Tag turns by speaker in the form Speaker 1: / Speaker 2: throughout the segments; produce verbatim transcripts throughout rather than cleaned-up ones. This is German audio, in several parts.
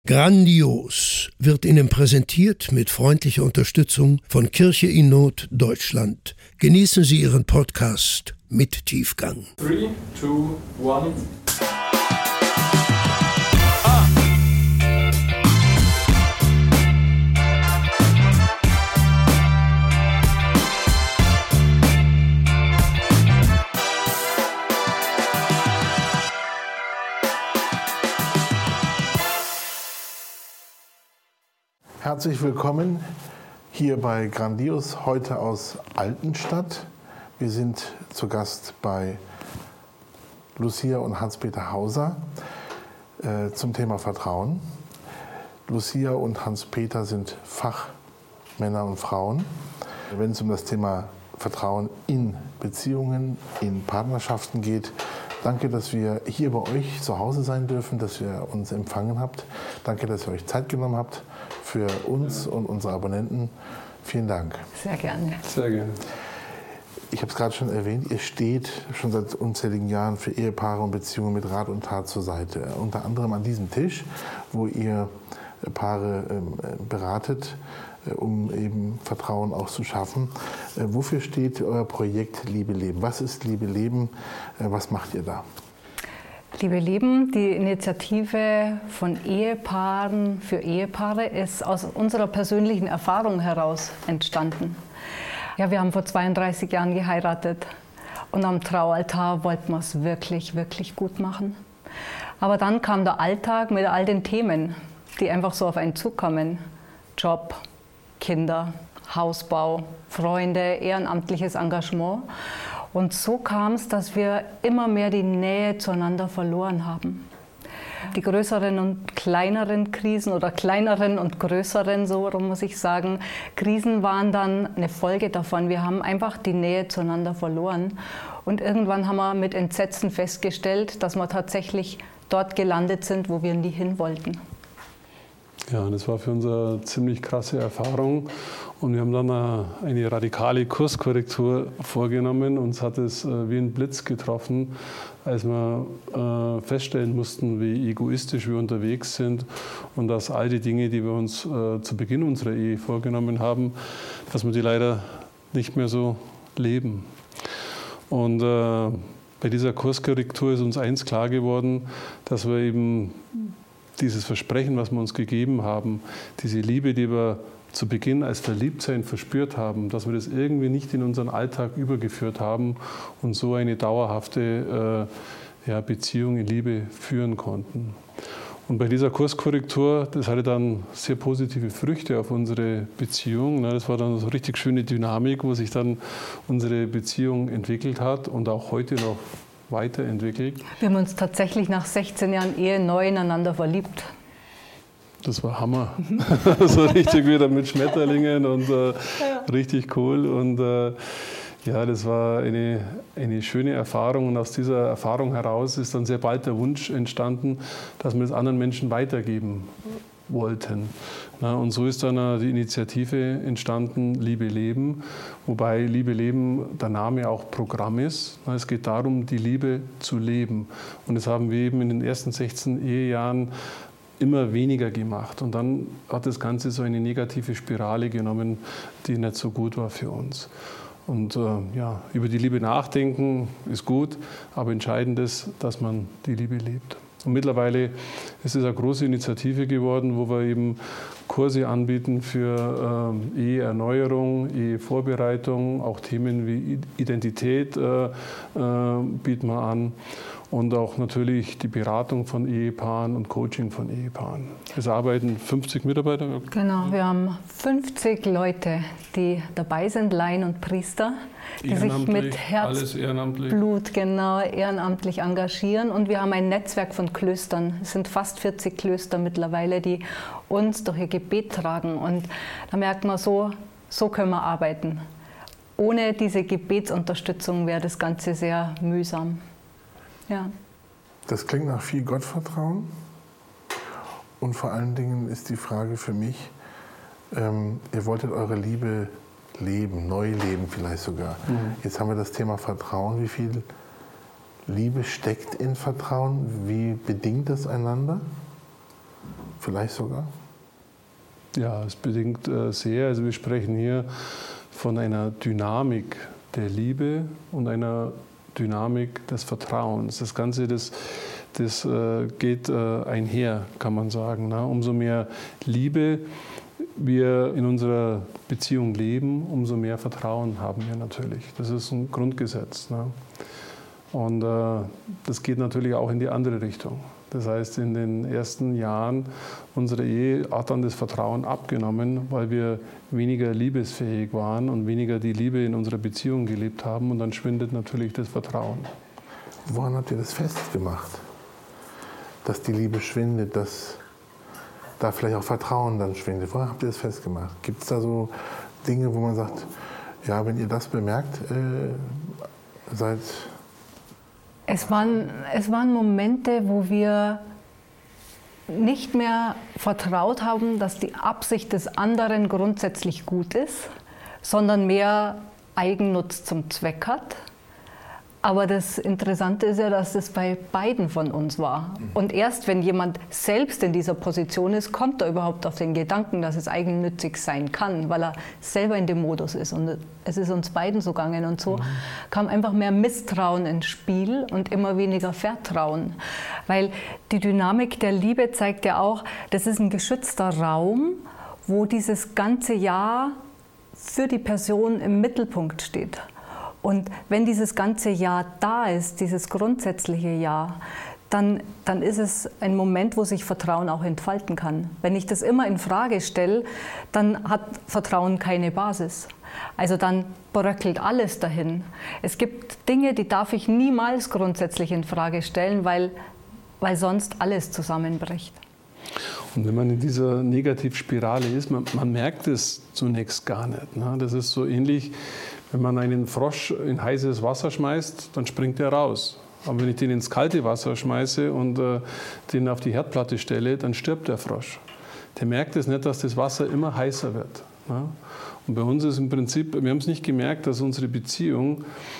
Speaker 1: Grandios wird Ihnen präsentiert mit freundlicher Unterstützung von Kirche in Not Deutschland. Genießen Sie Ihren Podcast mit Tiefgang.
Speaker 2: Three, two, one.
Speaker 3: Herzlich willkommen hier bei Grandios, heute aus Altenstadt. Wir sind zu Gast bei Lucia und Hans-Peter Hauser äh, zum Thema Vertrauen. Lucia und Hans-Peter sind Fachmänner und Frauen, wenn es um das Thema Vertrauen in Beziehungen, in Partnerschaften geht. Danke, dass wir hier bei euch zu Hause sein dürfen, dass ihr uns empfangen habt. Danke, dass ihr euch Zeit genommen habt für uns und unsere Abonnenten. Vielen Dank.
Speaker 4: Sehr gerne.
Speaker 2: Sehr gerne.
Speaker 3: Ich habe es gerade schon erwähnt, ihr steht schon seit unzähligen Jahren für Ehepaare und Beziehungen mit Rat und Tat zur Seite. Unter anderem an diesem Tisch, wo ihr Paare äh, beratet, äh, um eben Vertrauen auch zu schaffen. Äh, wofür steht euer Projekt Liebe Leben? Was ist Liebe Leben? Äh, was macht ihr da?
Speaker 4: Liebe Leben, die Initiative von Ehepaaren für Ehepaare ist aus unserer persönlichen Erfahrung heraus entstanden. Ja, wir haben vor zweiunddreißig Jahren geheiratet und am Traualtar wollten wir es wirklich, wirklich gut machen. Aber dann kam der Alltag mit all den Themen, die einfach so auf einen zukommen. Job, Kinder, Hausbau, Freunde, ehrenamtliches Engagement. Und so kam es, dass wir immer mehr die Nähe zueinander verloren haben. Die größeren und kleineren Krisen oder kleineren und größeren, so muss ich sagen, Krisen waren dann eine Folge davon. Wir haben einfach die Nähe zueinander verloren. Und irgendwann haben wir mit Entsetzen festgestellt, dass wir tatsächlich dort gelandet sind, wo wir nie hin wollten.
Speaker 2: Ja, das war für uns eine ziemlich krasse Erfahrung und wir haben dann eine, eine radikale Kurskorrektur vorgenommen. Uns hat es äh, wie ein Blitz getroffen, als wir äh, feststellen mussten, wie egoistisch wir unterwegs sind und dass all die Dinge, die wir uns äh, zu Beginn unserer Ehe vorgenommen haben, dass wir die leider nicht mehr so leben. Und äh, bei dieser Kurskorrektur ist uns eins klar geworden, dass wir eben dieses Versprechen, was wir uns gegeben haben, diese Liebe, die wir zu Beginn als Verliebtsein verspürt haben, dass wir das irgendwie nicht in unseren Alltag übergeführt haben und so eine dauerhafte äh, ja, Beziehung in Liebe führen konnten. Und bei dieser Kurskorrektur, das hatte dann sehr positive Früchte auf unsere Beziehung. Das war dann so eine richtig schöne Dynamik, wo sich dann unsere Beziehung entwickelt hat und auch heute noch weiterentwickelt.
Speaker 4: Wir haben uns tatsächlich nach sechzehn Jahren Ehe neu ineinander verliebt.
Speaker 2: Das war Hammer. So richtig wieder mit Schmetterlingen und äh, ja. Richtig cool. Und äh, ja, das war eine, eine schöne Erfahrung. Und aus dieser Erfahrung heraus ist dann sehr bald der Wunsch entstanden, dass wir das anderen Menschen weitergeben wollten. Na, und so ist dann die Initiative entstanden, Liebe Leben, wobei Liebe Leben der Name auch Programm ist. Na, es geht darum, die Liebe zu leben. Und das haben wir eben in den ersten sechzehn Ehejahren immer weniger gemacht. Und dann hat das Ganze so eine negative Spirale genommen, die nicht so gut war für uns. Und äh, ja, über die Liebe nachdenken ist gut, aber entscheidend ist, dass man die Liebe lebt. Und mittlerweile ist es eine große Initiative geworden, wo wir eben Kurse anbieten für äh, Eheerneuerung, Ehevorbereitung, auch Themen wie Identität äh, äh, bieten wir an. Und auch natürlich die Beratung von Ehepaaren und Coaching von Ehepaaren. Es arbeiten fünfzig Mitarbeiter.
Speaker 4: Genau, wir haben fünfzig Leute, die dabei sind, Laien und Priester, die sich mit Herzblut genau, ehrenamtlich engagieren. Und wir haben ein Netzwerk von Klöstern. Es sind fast vierzig Klöster mittlerweile, die uns durch ihr Gebet tragen. Und da merkt man, so, so können wir arbeiten. Ohne diese Gebetsunterstützung wäre das Ganze sehr mühsam. Ja.
Speaker 3: Das klingt nach viel Gottvertrauen. Und vor allen Dingen ist die Frage für mich, ähm, ihr wolltet eure Liebe leben, neu leben vielleicht sogar. Mhm. Jetzt haben wir das Thema Vertrauen. Wie viel Liebe steckt in Vertrauen? Wie bedingt das einander? vielleicht sogar?
Speaker 2: Ja, es bedingt äh, sehr. Also wir sprechen hier von einer Dynamik der Liebe und einer Dynamik des Vertrauens. Das Ganze, das, das äh, geht äh, einher, kann man sagen. Ne? Umso mehr Liebe wir in unserer Beziehung leben, umso mehr Vertrauen haben wir natürlich. Das ist ein Grundgesetz. Ne? Und äh, das geht natürlich auch in die andere Richtung. Das heißt, in den ersten Jahren unserer Ehe hat dann das Vertrauen abgenommen, weil wir weniger liebesfähig waren und weniger die Liebe in unserer Beziehung gelebt haben. Und dann schwindet natürlich das Vertrauen.
Speaker 3: Woran habt ihr das festgemacht? Dass die Liebe schwindet, dass da vielleicht auch Vertrauen dann schwindet. Woran habt ihr das festgemacht? Gibt es da so Dinge, wo man sagt, ja, wenn ihr das bemerkt, äh, seid...
Speaker 4: Es waren, es waren Momente, wo wir nicht mehr vertraut haben, dass die Absicht des anderen grundsätzlich gut ist, sondern mehr Eigennutz zum Zweck hat. Aber das Interessante ist ja, dass das bei beiden von uns war. Und erst wenn jemand selbst in dieser Position ist, kommt er überhaupt auf den Gedanken, dass es eigennützig sein kann, weil er selber in dem Modus ist. Und es ist uns beiden so gegangen. Und so kam einfach mehr Misstrauen ins Spiel und immer weniger Vertrauen. Weil die Dynamik der Liebe zeigt ja auch, das ist ein geschützter Raum, wo dieses ganze Ja für die Person im Mittelpunkt steht. Und wenn dieses ganze Ja da ist, dieses grundsätzliche Ja, dann, dann ist es ein Moment, wo sich Vertrauen auch entfalten kann. Wenn ich das immer in Frage stelle, dann hat Vertrauen keine Basis. Also dann bröckelt alles dahin. Es gibt Dinge, die darf ich niemals grundsätzlich in Frage stellen, weil, weil sonst alles zusammenbricht.
Speaker 2: Und wenn man in dieser Negativspirale ist, man, man merkt es zunächst gar nicht. Ne? Das ist so ähnlich, wenn man einen Frosch in heißes Wasser schmeißt, dann springt er raus. Aber wenn ich den ins kalte Wasser schmeiße und äh, den auf die Herdplatte stelle, dann stirbt der Frosch. Der merkt es nicht, dass das Wasser immer heißer wird. Ne? Und bei uns ist im Prinzip, wir haben es nicht gemerkt, dass unsere Beziehung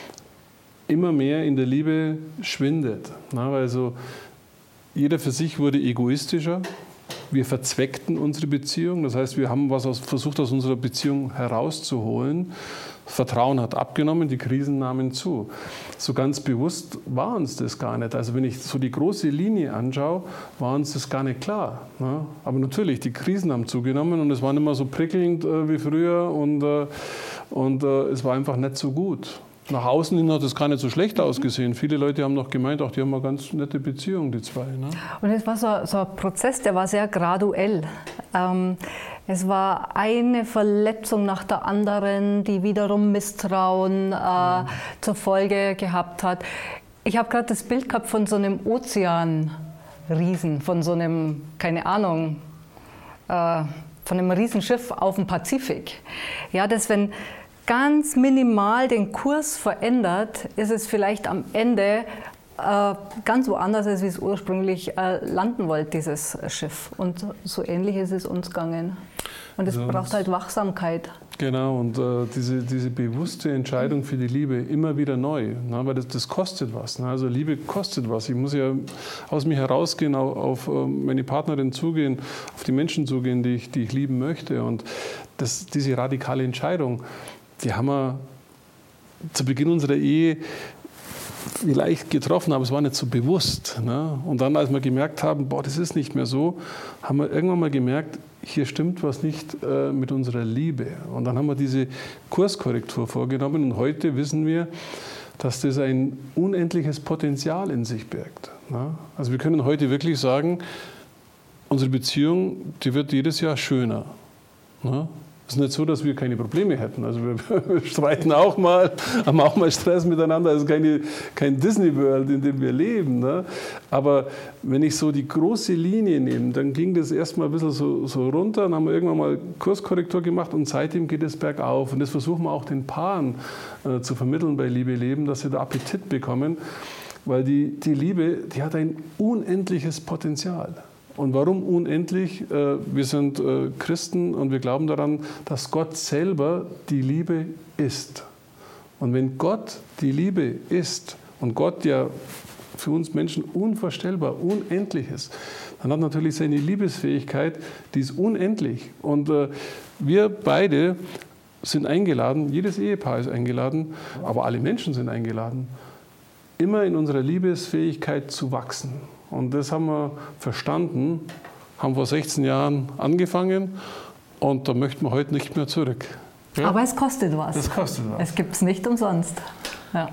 Speaker 2: immer mehr in der Liebe schwindet. Ne? Also jeder für sich wurde egoistischer. Wir verzweckten unsere Beziehung. Das heißt, wir haben was aus, versucht, aus unserer Beziehung herauszuholen. Vertrauen hat abgenommen, die Krisen nahmen zu. So ganz bewusst war uns das gar nicht. Also wenn ich so die große Linie anschaue, war uns das gar nicht klar. Ne? Aber natürlich, die Krisen haben zugenommen und es war nicht mehr so prickelnd äh, wie früher und, äh, und äh, es war einfach nicht so gut. Nach außen hin hat es gar nicht so schlecht ausgesehen. Viele Leute haben noch gemeint, ach, die haben eine ganz nette Beziehung, die zwei. Ne?
Speaker 4: Und es war so, so ein Prozess, der war sehr graduell. Ähm, es war eine Verletzung nach der anderen, die wiederum Misstrauen äh, mhm. zur Folge gehabt hat. Ich habe gerade das Bild gehabt von so einem Ozeanriesen, von so einem, keine Ahnung, äh, von einem Riesenschiff auf dem Pazifik. Ja, das, wenn ganz minimal den Kurs verändert, ist es vielleicht am Ende äh, ganz woanders, als wie es ursprünglich äh, landen wollte, dieses Schiff. Und so ähnlich ist es uns gegangen. Und es also, braucht halt Wachsamkeit.
Speaker 2: Genau, und äh, diese, diese bewusste Entscheidung für die Liebe immer wieder neu, ne, weil das, das kostet was. Ne? Also Liebe kostet was. Ich muss ja aus mir herausgehen, auf, auf meine Partnerin zugehen, auf die Menschen zugehen, die ich, die ich lieben möchte. Und das, diese radikale Entscheidung, die haben wir zu Beginn unserer Ehe vielleicht getroffen, aber es war nicht so bewusst. Ne? Und dann, als wir gemerkt haben, boah, das ist nicht mehr so, haben wir irgendwann mal gemerkt, hier stimmt was nicht äh, mit unserer Liebe. Und dann haben wir diese Kurskorrektur vorgenommen und heute wissen wir, dass das ein unendliches Potenzial in sich birgt. Ne? Also wir können heute wirklich sagen, unsere Beziehung, die wird jedes Jahr schöner. Ne? Es ist nicht so, dass wir keine Probleme hätten. Also wir, wir streiten auch mal, haben auch mal Stress miteinander. Es ist keine, kein Disney World, in dem wir leben. Ne? Aber wenn ich so die große Linie nehme, dann ging das erstmal ein bisschen so, so runter. Dann haben wir irgendwann mal Kurskorrektur gemacht und seitdem geht es bergauf. Und das versuchen wir auch den Paaren äh, zu vermitteln bei Liebe Leben, dass sie da Appetit bekommen. Weil die, die Liebe, die hat ein unendliches Potenzial. Und warum unendlich? Wir sind Christen und wir glauben daran, dass Gott selber die Liebe ist. Und wenn Gott die Liebe ist und Gott ja für uns Menschen unvorstellbar, unendlich ist, dann hat natürlich seine Liebesfähigkeit, die ist unendlich. Und äh, wir beide sind eingeladen, jedes Ehepaar ist eingeladen, aber alle Menschen sind eingeladen, immer in unserer Liebesfähigkeit zu wachsen. Und das haben wir verstanden, haben vor sechzehn Jahren angefangen und da möchten wir heute nicht mehr zurück. Ja?
Speaker 4: Aber es kostet was.
Speaker 2: Es kostet was.
Speaker 4: Es gibt es nicht umsonst. Ja.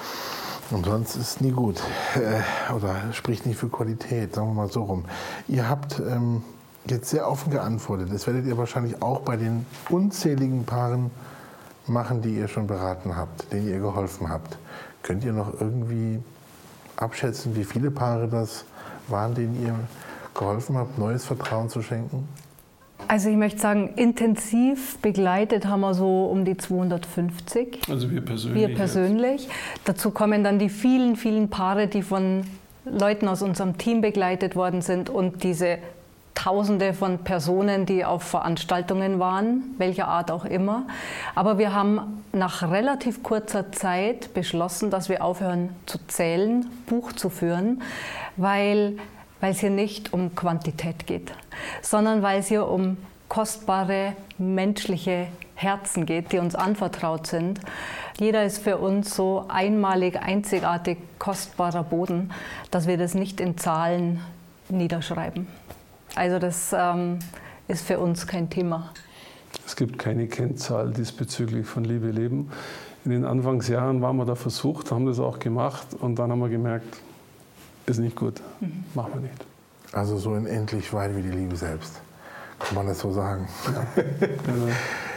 Speaker 3: Umsonst ist nie gut äh, oder spricht nicht für Qualität, sagen wir mal so rum. Ihr habt ähm, jetzt sehr offen geantwortet. Das werdet ihr wahrscheinlich auch bei den unzähligen Paaren machen, die ihr schon beraten habt, denen ihr geholfen habt. Könnt ihr noch irgendwie abschätzen, wie viele Paare das waren, denen ihr geholfen habt, neues Vertrauen zu schenken?
Speaker 4: Also ich möchte sagen, intensiv begleitet haben wir so um die zweihundertfünfzig.
Speaker 2: Also wir persönlich.
Speaker 4: Wir persönlich. Jetzt. Dazu kommen dann die vielen, vielen Paare, die von Leuten aus unserem Team begleitet worden sind und diese Tausende von Personen, die auf Veranstaltungen waren, welcher Art auch immer. Aber wir haben nach relativ kurzer Zeit beschlossen, dass wir aufhören zu zählen, Buch zu führen, weil, weil es hier nicht um Quantität geht, sondern weil es hier um kostbare menschliche Herzen geht, die uns anvertraut sind. Jeder ist für uns so einmalig, einzigartig, kostbarer Boden, dass wir das nicht in Zahlen niederschreiben. Also das ähm, ist für uns kein Thema.
Speaker 2: Es gibt keine Kennzahl diesbezüglich von Liebe leben. In den Anfangsjahren waren wir da versucht, haben das auch gemacht und dann haben wir gemerkt, ist nicht gut, mhm. machen wir nicht.
Speaker 3: Also so unendlich weit wie die Liebe selbst, kann man das so sagen. Ja. Genau.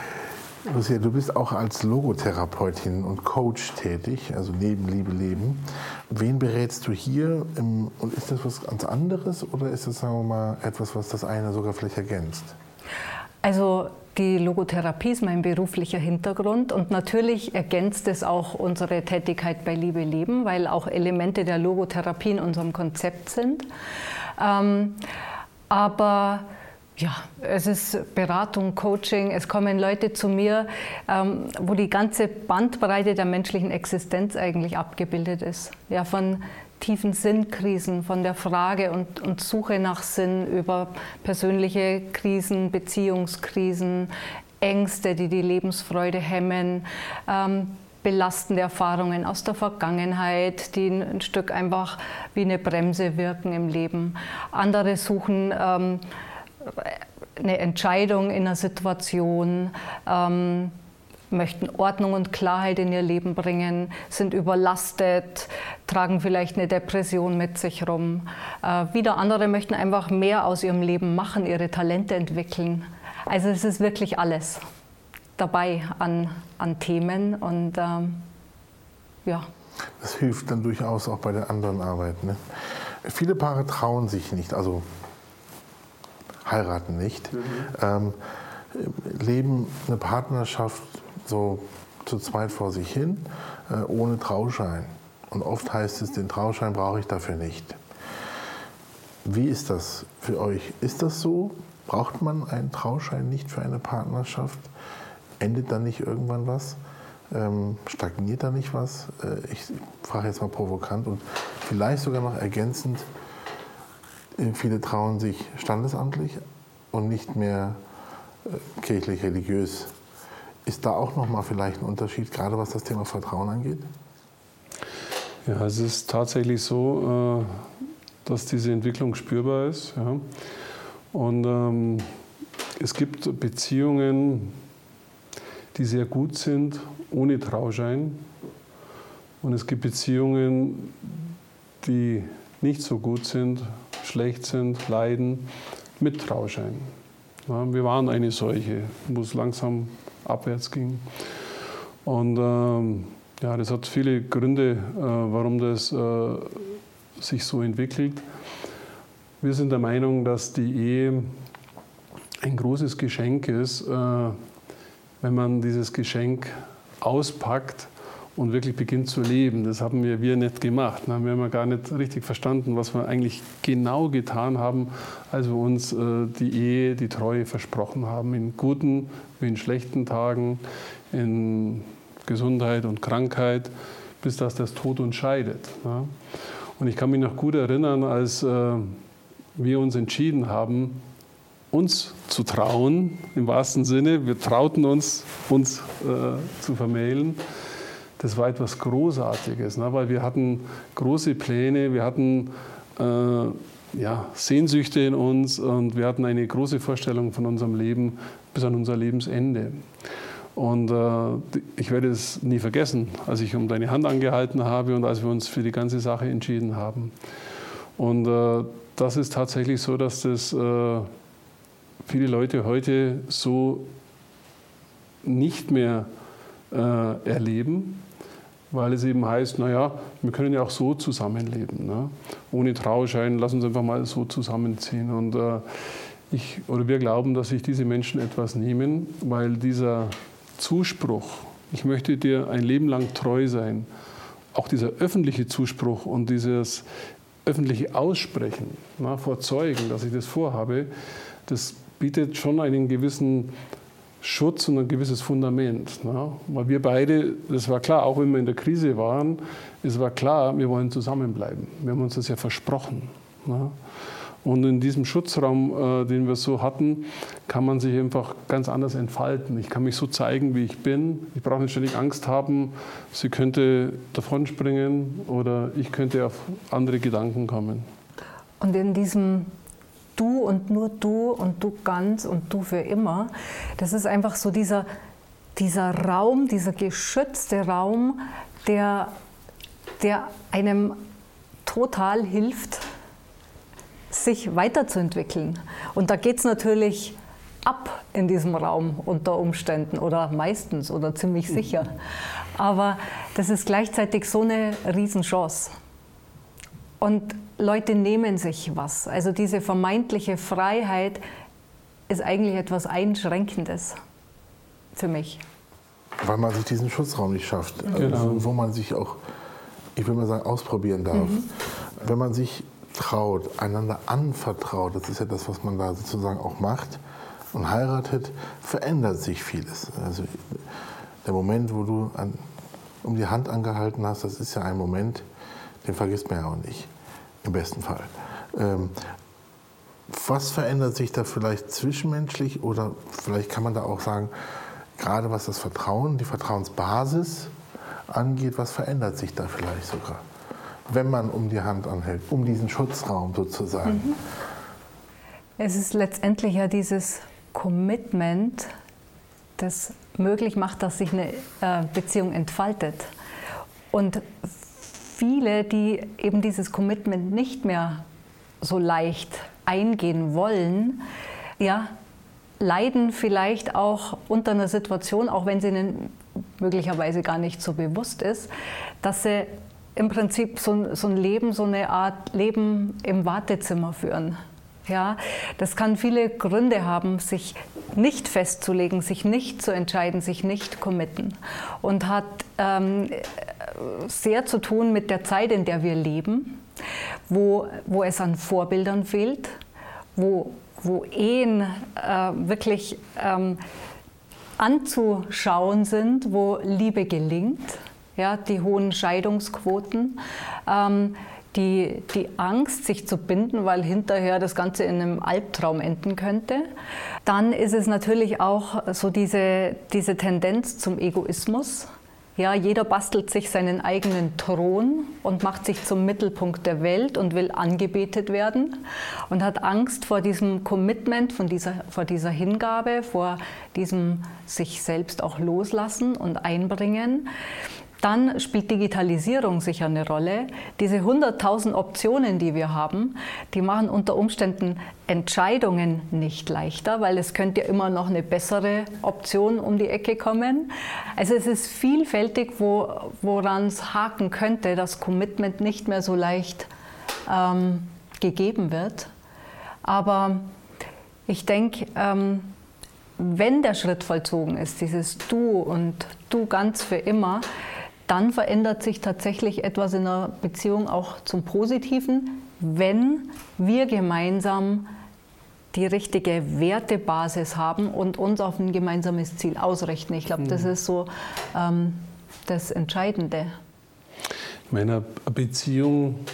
Speaker 3: Lucia, du bist auch als Logotherapeutin und Coach tätig, also neben Liebe leben. Wen berätst du hier? Und ist das was ganz anderes oder ist das, sagen wir mal, etwas, was das eine sogar vielleicht ergänzt?
Speaker 4: Also die Logotherapie ist mein beruflicher Hintergrund und natürlich ergänzt es auch unsere Tätigkeit bei Liebe leben, weil auch Elemente der Logotherapie in unserem Konzept sind. Ähm, aber ja, es ist Beratung, Coaching, es kommen Leute zu mir, ähm, wo die ganze Bandbreite der menschlichen Existenz eigentlich abgebildet ist. Ja, von tiefen Sinnkrisen, von der Frage und, und Suche nach Sinn über persönliche Krisen, Beziehungskrisen, Ängste, die die Lebensfreude hemmen, ähm, belastende Erfahrungen aus der Vergangenheit, die ein Stück einfach wie eine Bremse wirken im Leben. Andere suchen ähm, eine Entscheidung in einer Situation, ähm, möchten Ordnung und Klarheit in ihr Leben bringen, sind überlastet, tragen vielleicht eine Depression mit sich rum. Äh, wieder andere möchten einfach mehr aus ihrem Leben machen, ihre Talente entwickeln. Also es ist wirklich alles dabei an, an Themen und ähm, ja.
Speaker 3: Das hilft dann durchaus auch bei der anderen Arbeit, ne? Viele Paare trauen sich nicht, also heiraten nicht, mhm. ähm, leben eine Partnerschaft so zu zweit vor sich hin, äh, ohne Trauschein. Und oft heißt es, den Trauschein brauche ich dafür nicht. Wie ist das für euch? Ist das so? Braucht man einen Trauschein nicht für eine Partnerschaft? Endet da nicht irgendwann was? Ähm, stagniert da nicht was? Äh, ich frage jetzt mal provokant und vielleicht sogar noch ergänzend, viele trauen sich standesamtlich und nicht mehr äh, kirchlich-religiös. Ist da auch nochmal vielleicht ein Unterschied, gerade was das Thema Vertrauen angeht?
Speaker 2: Ja, es ist tatsächlich so, äh, dass diese Entwicklung spürbar ist. Ja. Und ähm, es gibt Beziehungen, die sehr gut sind, ohne Trauschein. Und es gibt Beziehungen, die nicht so gut sind, schlecht sind, leiden, mit Trauschein. Ja, wir waren eine solche, wo es langsam abwärts ging. Und ähm, ja, das hat viele Gründe, äh, warum das äh, sich so entwickelt. Wir sind der Meinung, dass die Ehe ein großes Geschenk ist, äh, wenn man dieses Geschenk auspackt und wirklich beginnt zu leben. Das haben wir, wir nicht gemacht. Wir haben ja gar nicht richtig verstanden, was wir eigentlich genau getan haben, als wir uns äh, die Ehe, die Treue versprochen haben. In guten wie in schlechten Tagen, in Gesundheit und Krankheit, bis dass das Tod uns scheidet. Ja. Und ich kann mich noch gut erinnern, als äh, wir uns entschieden haben, uns zu trauen, im wahrsten Sinne, wir trauten uns, uns äh, zu vermählen, das war etwas Großartiges, ne? Weil wir hatten große Pläne, wir hatten äh, ja, Sehnsüchte in uns und wir hatten eine große Vorstellung von unserem Leben bis an unser Lebensende. Und äh, ich werde es nie vergessen, als ich um deine Hand angehalten habe und als wir uns für die ganze Sache entschieden haben. Und äh, das ist tatsächlich so, dass das äh, viele Leute heute so nicht mehr äh, erleben, weil es eben heißt, naja, wir können ja auch so zusammenleben, ne? Ohne Trauschein, lass uns einfach mal so zusammenziehen. Und äh, ich, oder wir glauben, dass sich diese Menschen etwas nehmen, weil dieser Zuspruch, ich möchte dir ein Leben lang treu sein, auch dieser öffentliche Zuspruch und dieses öffentliche Aussprechen, na, vor Zeugen, dass ich das vorhabe, das bietet schon einen gewissen Schutz und ein gewisses Fundament. Ne? Weil wir beide, das war klar, auch wenn wir in der Krise waren, es war klar, wir wollen zusammenbleiben. Wir haben uns das ja versprochen. Ne? Und in diesem Schutzraum, äh, den wir so hatten, kann man sich einfach ganz anders entfalten. Ich kann mich so zeigen, wie ich bin. Ich brauche nicht ständig Angst haben, sie könnte davonspringen oder ich könnte auf andere Gedanken kommen.
Speaker 4: Und in diesem Du und nur du und du ganz und du für immer, das ist einfach so dieser, dieser Raum, dieser geschützte Raum, der, der einem total hilft, sich weiterzuentwickeln. Und da geht es natürlich ab in diesem Raum unter Umständen oder meistens oder ziemlich sicher. Aber das ist gleichzeitig so eine Riesenchance. Und Leute nehmen sich was. Also diese vermeintliche Freiheit ist eigentlich etwas Einschränkendes für mich.
Speaker 3: Weil man sich diesen Schutzraum nicht schafft,
Speaker 2: genau.
Speaker 3: also, wo man sich auch, ich will mal sagen, ausprobieren darf. Mhm. Wenn man sich traut, einander anvertraut, das ist ja das, was man da sozusagen auch macht, und heiratet, verändert sich vieles. Also der Moment, wo du an, um die Hand angehalten hast, das ist ja ein Moment, den vergisst man ja auch nicht, im besten Fall. Ähm, was verändert sich da vielleicht zwischenmenschlich oder vielleicht kann man da auch sagen, gerade was das Vertrauen, die Vertrauensbasis angeht, was verändert sich da vielleicht sogar, wenn man um die Hand anhält, um diesen Schutzraum sozusagen?
Speaker 4: Mhm. Es ist letztendlich ja dieses Commitment, das möglich macht, dass sich eine äh, Beziehung entfaltet. Und viele, die eben dieses Commitment nicht mehr so leicht eingehen wollen, ja, leiden vielleicht auch unter einer Situation, auch wenn sie ihnen möglicherweise gar nicht so bewusst ist, dass sie im Prinzip so, so ein Leben, so eine Art Leben im Wartezimmer führen. Ja, das kann viele Gründe haben, sich nicht festzulegen, sich nicht zu entscheiden, sich nicht committen. Und hat ähm, sehr zu tun mit der Zeit, in der wir leben, wo, wo es an Vorbildern fehlt, wo, wo Ehen äh, wirklich ähm, anzuschauen sind, wo Liebe gelingt, ja, die hohen Scheidungsquoten, ähm, Die, die Angst, sich zu binden, weil hinterher das Ganze in einem Albtraum enden könnte. Dann ist es natürlich auch so diese, diese Tendenz zum Egoismus. Ja, jeder bastelt sich seinen eigenen Thron und macht sich zum Mittelpunkt der Welt und will angebetet werden und hat Angst vor diesem Commitment, von dieser, vor dieser Hingabe, vor diesem sich selbst auch loslassen und einbringen. Dann spielt Digitalisierung sicher eine Rolle. Diese hunderttausend Optionen, die wir haben, die machen unter Umständen Entscheidungen nicht leichter, weil es könnte ja immer noch eine bessere Option um die Ecke kommen. Also es ist vielfältig, wo, woran es haken könnte, dass Commitment nicht mehr so leicht ähm, gegeben wird. Aber ich denke, ähm, wenn der Schritt vollzogen ist, dieses Du und Du ganz für immer, dann verändert sich tatsächlich etwas in einer Beziehung auch zum Positiven, wenn wir gemeinsam die richtige Wertebasis haben und uns auf ein gemeinsames Ziel ausrichten. Ich glaube, das ist so ähm, das Entscheidende.
Speaker 2: In meiner Beziehung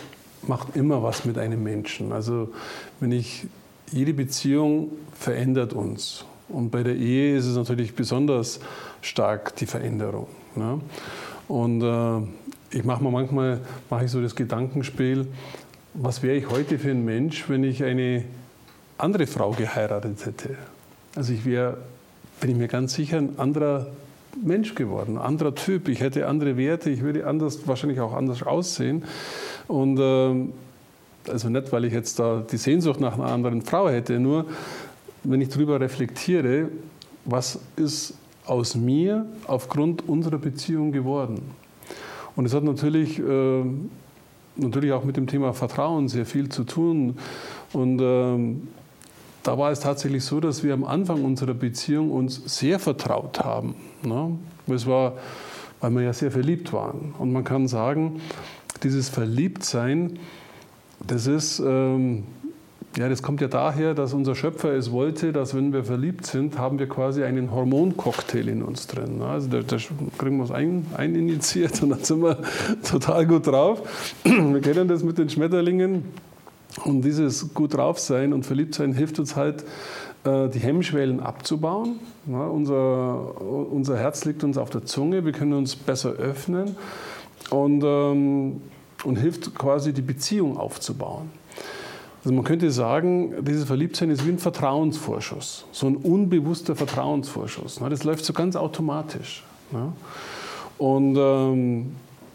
Speaker 2: macht immer was mit einem Menschen. Also wenn ich, jede Beziehung verändert uns. Und bei der Ehe ist es natürlich besonders stark die Veränderung. Ne? Und äh, ich mache mir manchmal mache ich so das Gedankenspiel, was wäre ich heute für ein Mensch, wenn ich eine andere Frau geheiratet hätte? Also ich wäre, bin ich mir ganz sicher, ein anderer Mensch geworden, ein anderer Typ. Ich hätte andere Werte, ich würde anders, wahrscheinlich auch anders aussehen. Und äh, also nicht, weil ich jetzt da die Sehnsucht nach einer anderen Frau hätte, nur wenn ich darüber reflektiere, was ist aus mir aufgrund unserer Beziehung geworden? Und es hat natürlich, äh, natürlich auch mit dem Thema Vertrauen sehr viel zu tun. Und äh, da war es tatsächlich so, dass wir am Anfang unserer Beziehung uns sehr vertraut haben. Ne? Es war, weil wir ja sehr verliebt waren. Und man kann sagen, dieses Verliebtsein, das ist, ähm, ja, das kommt ja daher, dass unser Schöpfer es wollte, dass wenn wir verliebt sind, haben wir quasi einen Hormoncocktail in uns drin. Ne? Also da, da kriegen wir es ein, eininjiziert und dann sind wir total gut drauf. Wir kennen das mit den Schmetterlingen. Und dieses gut drauf sein und verliebt sein hilft uns halt, die Hemmschwellen abzubauen. Ja, unser, unser Herz liegt uns auf der Zunge, wir können uns besser öffnen und, ähm, und hilft quasi die Beziehung aufzubauen. Also man könnte sagen, dieses Verliebtsein ist wie ein Vertrauensvorschuss, so ein unbewusster Vertrauensvorschuss. Das läuft so ganz automatisch. Ja. Und ähm,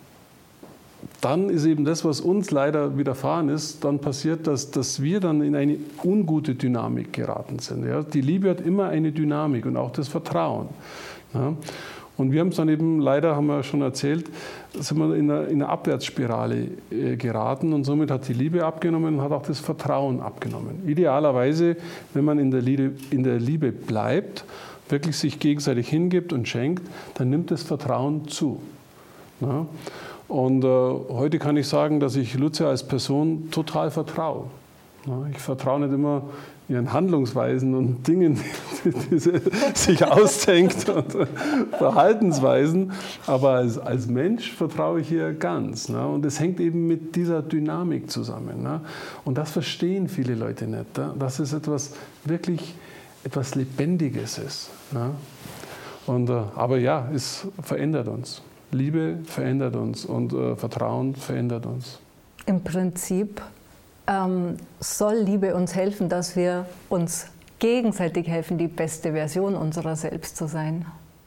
Speaker 2: dann ist eben das, was uns leider widerfahren ist, dann passiert, dass, dass wir dann in eine ungute Dynamik geraten sind. Ja? Die Liebe hat immer eine Dynamik und auch das Vertrauen. Ja? Und wir haben es dann eben, leider haben wir schon erzählt, sind wir in eine, in eine Abwärtsspirale äh, geraten und somit hat die Liebe abgenommen und hat auch das Vertrauen abgenommen. Idealerweise, wenn man in der Liebe, in der Liebe bleibt, wirklich sich gegenseitig hingibt und schenkt, dann nimmt das Vertrauen zu. Ja? Und äh, heute kann ich sagen, dass ich Lucia als Person total vertraue. Ja, ich vertraue nicht immer ihren Handlungsweisen und Dingen, die, die sie sich ausdenkt und äh, Verhaltensweisen, aber als, als Mensch vertraue ich ihr ganz. Ne? Und es hängt eben mit dieser Dynamik zusammen. Ne? Und das verstehen viele Leute nicht, ne? Dass es etwas wirklich etwas Lebendiges ist. Ne? Und, äh, aber ja, es verändert uns. Liebe verändert uns und äh, Vertrauen verändert uns.
Speaker 4: Im Prinzip ähm, soll Liebe uns helfen, dass wir uns gegenseitig helfen, die beste Version unserer selbst zu sein.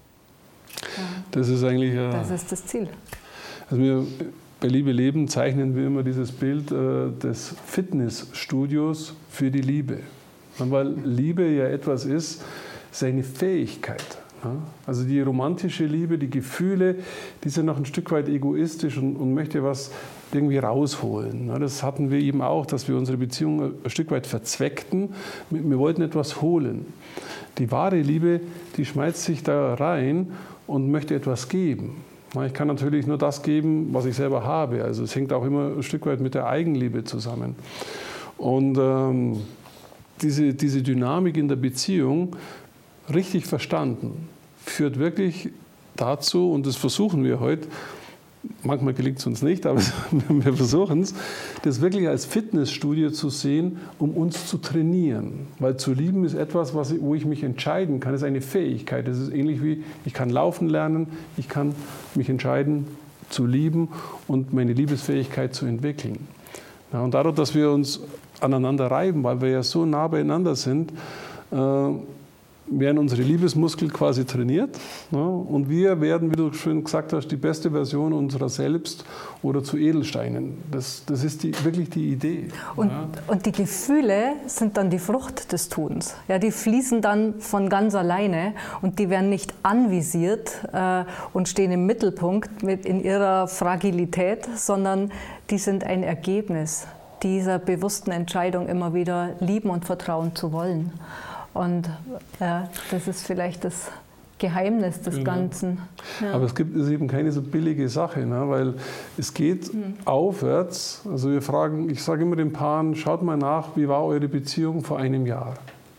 Speaker 4: Ja.
Speaker 2: Das ist eigentlich äh,
Speaker 4: das ist das Ziel.
Speaker 2: Also wir, bei Liebe leben zeichnen wir immer dieses Bild äh, des Fitnessstudios für die Liebe. Weil Liebe ja etwas ist, ist eine Fähigkeit. Also die romantische Liebe, die Gefühle, die sind noch ein Stück weit egoistisch und, und möchte was irgendwie rausholen. Das hatten wir eben auch, dass wir unsere Beziehung ein Stück weit verzweckten. Wir wollten etwas holen. Die wahre Liebe, die schmeißt sich da rein und möchte etwas geben. Ich kann natürlich nur das geben, was ich selber habe. Also es hängt auch immer ein Stück weit mit der Eigenliebe zusammen. Und ähm, diese, diese Dynamik in der Beziehung, richtig verstanden, führt wirklich dazu, und das versuchen wir heute, manchmal gelingt es uns nicht, aber wir versuchen es, das wirklich als Fitnessstudio zu sehen, um uns zu trainieren. Weil zu lieben ist etwas, was, wo ich mich entscheiden kann, das ist eine Fähigkeit. Das ist ähnlich wie, ich kann laufen lernen, ich kann mich entscheiden zu lieben und meine Liebesfähigkeit zu entwickeln. Ja, und dadurch, dass wir uns aneinander reiben, weil wir ja so nah beieinander sind, äh, werden unsere Liebesmuskeln quasi trainiert, ne? Und wir werden, wie du schön gesagt hast, die beste Version unserer selbst oder zu Edelsteinen. Das, das ist die, wirklich die Idee.
Speaker 4: Und,
Speaker 2: ja.
Speaker 4: und die Gefühle sind dann die Frucht des Tuns. Ja, die fließen dann von ganz alleine und die werden nicht anvisiert äh, und stehen im Mittelpunkt mit in ihrer Fragilität, sondern die sind ein Ergebnis dieser bewussten Entscheidung, immer wieder lieben und vertrauen zu wollen. Und ja, das ist vielleicht das Geheimnis des
Speaker 2: genau.
Speaker 4: Ganzen. Ja.
Speaker 2: Aber es gibt es eben keine so billige Sache, ne? Weil es geht mhm. aufwärts. Also wir fragen, ich sage immer den Paaren, schaut mal nach, wie war eure Beziehung vor einem Jahr?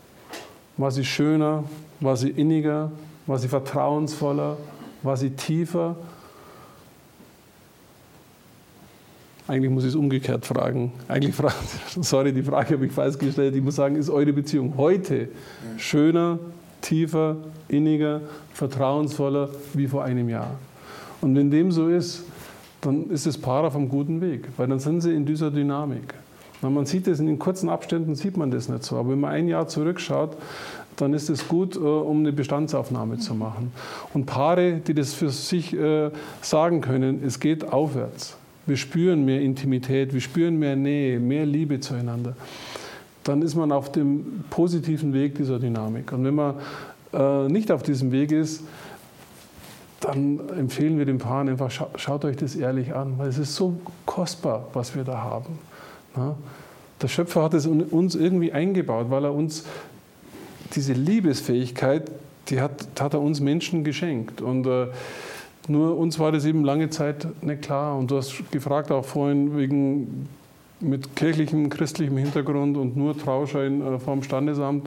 Speaker 2: War sie schöner? War sie inniger? War sie vertrauensvoller? War sie tiefer? eigentlich muss ich es umgekehrt fragen. Eigentlich fragen, sorry, die Frage habe ich falsch gestellt. Ich muss sagen, ist eure Beziehung heute schöner, tiefer, inniger, vertrauensvoller wie vor einem Jahr? Und wenn dem so ist, dann ist das Paar auf einem guten Weg, weil dann sind sie in dieser Dynamik. Man sieht das in den kurzen Abständen, sieht man das nicht so. Aber wenn man ein Jahr zurückschaut, dann ist es gut, um eine Bestandsaufnahme zu machen. Und Paare, die das für sich sagen können, es geht aufwärts. Wir spüren mehr Intimität, wir spüren mehr Nähe, mehr Liebe zueinander. Dann ist man auf dem positiven Weg dieser Dynamik. Und wenn man äh, nicht auf diesem Weg ist, dann empfehlen wir den Paaren einfach, scha schaut euch das ehrlich an, weil es ist so kostbar, was wir da haben. Ja? Der Schöpfer hat es uns irgendwie eingebaut, weil er uns diese Liebesfähigkeit, die hat, hat er uns Menschen geschenkt. Und äh, nur uns war das eben lange Zeit nicht klar. Und du hast gefragt auch vorhin wegen mit kirchlichem, christlichem Hintergrund und nur Trauschein äh, vom Standesamt.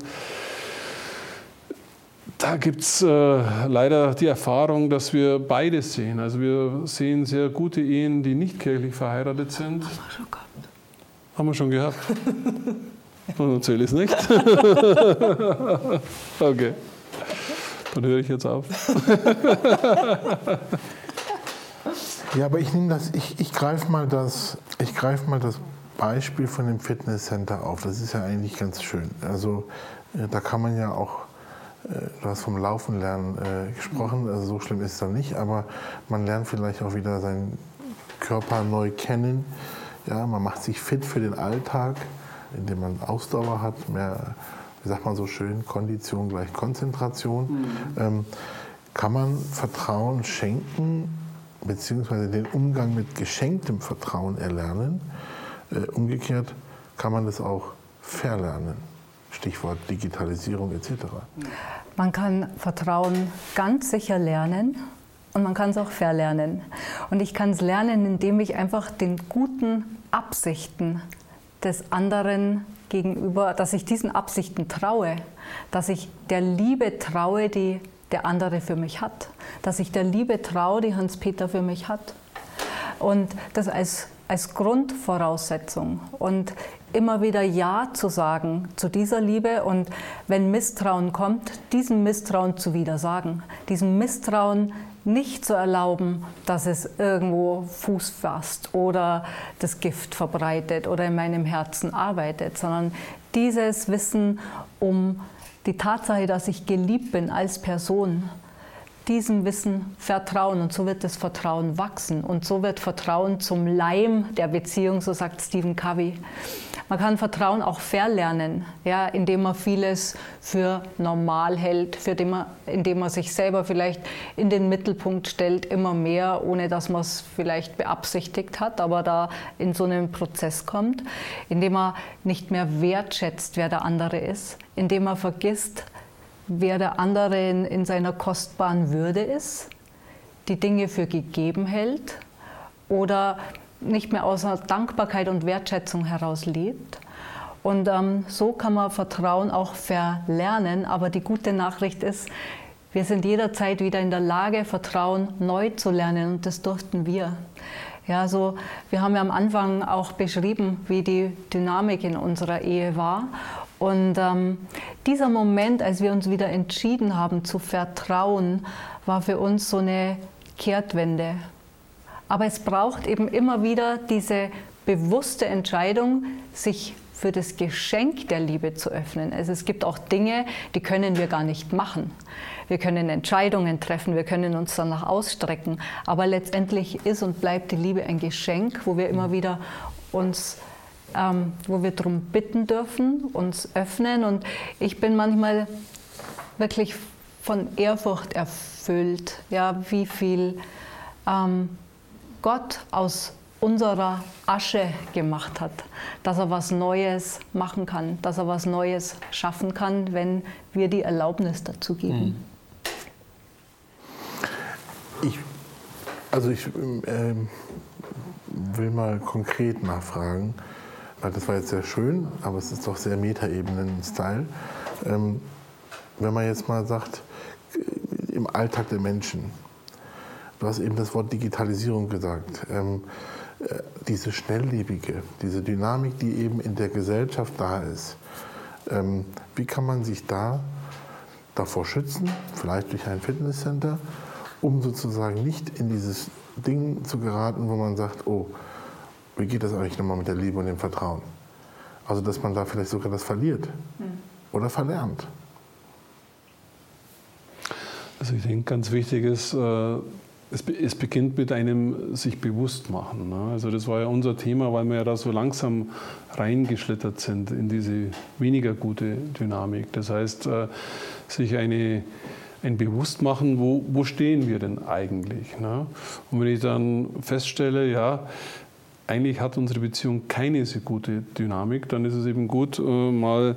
Speaker 2: Da gibt es äh, leider die Erfahrung, dass wir beides sehen. Also wir sehen sehr gute Ehen, die nicht kirchlich verheiratet sind.
Speaker 4: Haben wir schon gehabt.
Speaker 2: Haben wir schon gehabt? Dann erzähle ich es nicht. Okay. Dann höre ich jetzt auf.
Speaker 3: Ja, aber ich nehme das, ich, ich greife mal das, ich greife mal das Beispiel von dem Fitnesscenter auf. Das ist ja eigentlich ganz schön. Also da kann man ja auch, du hast vom Laufen lernen äh, gesprochen, also so schlimm ist es dann nicht, aber man lernt vielleicht auch wieder seinen Körper neu kennen. Ja, man macht sich fit für den Alltag, indem man Ausdauer hat, mehr, wie sagt man so schön, Kondition gleich Konzentration. Mhm. Ähm, kann man Vertrauen schenken, beziehungsweise den Umgang mit geschenktem Vertrauen erlernen? Äh, umgekehrt kann man das auch verlernen. Stichwort Digitalisierung et cetera.
Speaker 4: Man kann Vertrauen ganz sicher lernen und man kann es auch verlernen. Und ich kann es lernen, indem ich einfach den guten Absichten des anderen gegenüber, dass ich diesen Absichten traue, dass ich der Liebe traue, die der andere für mich hat, dass ich der Liebe traue, die Hans-Peter für mich hat. Und das als, als Grundvoraussetzung. Und immer wieder Ja zu sagen zu dieser Liebe und wenn Misstrauen kommt, diesem Misstrauen zu widersagen. Diesem Misstrauen nicht zu erlauben, dass es irgendwo Fuß fasst oder das Gift verbreitet oder in meinem Herzen arbeitet, sondern dieses Wissen um die Tatsache, dass ich geliebt bin als Person, diesem Wissen vertrauen und so wird das Vertrauen wachsen und so wird Vertrauen zum Leim der Beziehung, so sagt Stephen Covey. Man kann Vertrauen auch verlernen, ja, indem man vieles für normal hält, für den man, indem man sich selber vielleicht in den Mittelpunkt stellt, immer mehr, ohne dass man es vielleicht beabsichtigt hat, aber da in so einen Prozess kommt, indem man nicht mehr wertschätzt, wer der andere ist, indem man vergisst, wer der andere in, in seiner kostbaren Würde ist, die Dinge für gegeben hält oder nicht mehr aus einer Dankbarkeit und Wertschätzung heraus lebt. Und ähm, so kann man Vertrauen auch verlernen. Aber die gute Nachricht ist, wir sind jederzeit wieder in der Lage, Vertrauen neu zu lernen. Und das durften wir. Ja, so, wir haben ja am Anfang auch beschrieben, wie die Dynamik in unserer Ehe war. Und ähm, dieser Moment, als wir uns wieder entschieden haben zu vertrauen, war für uns so eine Kehrtwende. Aber es braucht eben immer wieder diese bewusste Entscheidung, sich für das Geschenk der Liebe zu öffnen. Also es gibt auch Dinge, die können wir gar nicht machen. Wir können Entscheidungen treffen, wir können uns danach ausstrecken. Aber letztendlich ist und bleibt die Liebe ein Geschenk, wo wir immer wieder uns, ähm, wo wir darum bitten dürfen, uns öffnen. Und ich bin manchmal wirklich von Ehrfurcht erfüllt, ja, wie viel ähm, Gott aus unserer Asche gemacht hat, dass er was Neues machen kann, dass er was Neues schaffen kann, wenn wir die Erlaubnis dazu geben.
Speaker 3: Ich, also ich äh, will mal konkret nachfragen, weil das war jetzt sehr schön, aber es ist doch sehr Metaebenen-Style. Ähm, wenn man jetzt mal sagt, im Alltag der Menschen, du hast eben das Wort Digitalisierung gesagt. Ähm, diese Schnelllebige, diese Dynamik, die eben in der Gesellschaft da ist. Ähm, wie kann man sich da davor schützen, vielleicht durch ein Fitnesscenter, um sozusagen nicht in dieses Ding zu geraten, wo man sagt, oh, wie geht das eigentlich nochmal mit der Liebe und dem Vertrauen? Also, dass man da vielleicht sogar das verliert hm. oder verlernt.
Speaker 2: Also ich denke, ganz wichtig ist, äh, es, es beginnt mit einem sich bewusst machen. Ne? Also das war ja unser Thema, weil wir ja da so langsam reingeschlittert sind in diese weniger gute Dynamik. Das heißt, äh, sich eine, ein Bewusstmachen, wo, wo stehen wir denn eigentlich? Ne? Und wenn ich dann feststelle, ja, eigentlich hat unsere Beziehung keine so gute Dynamik, dann ist es eben gut, äh, mal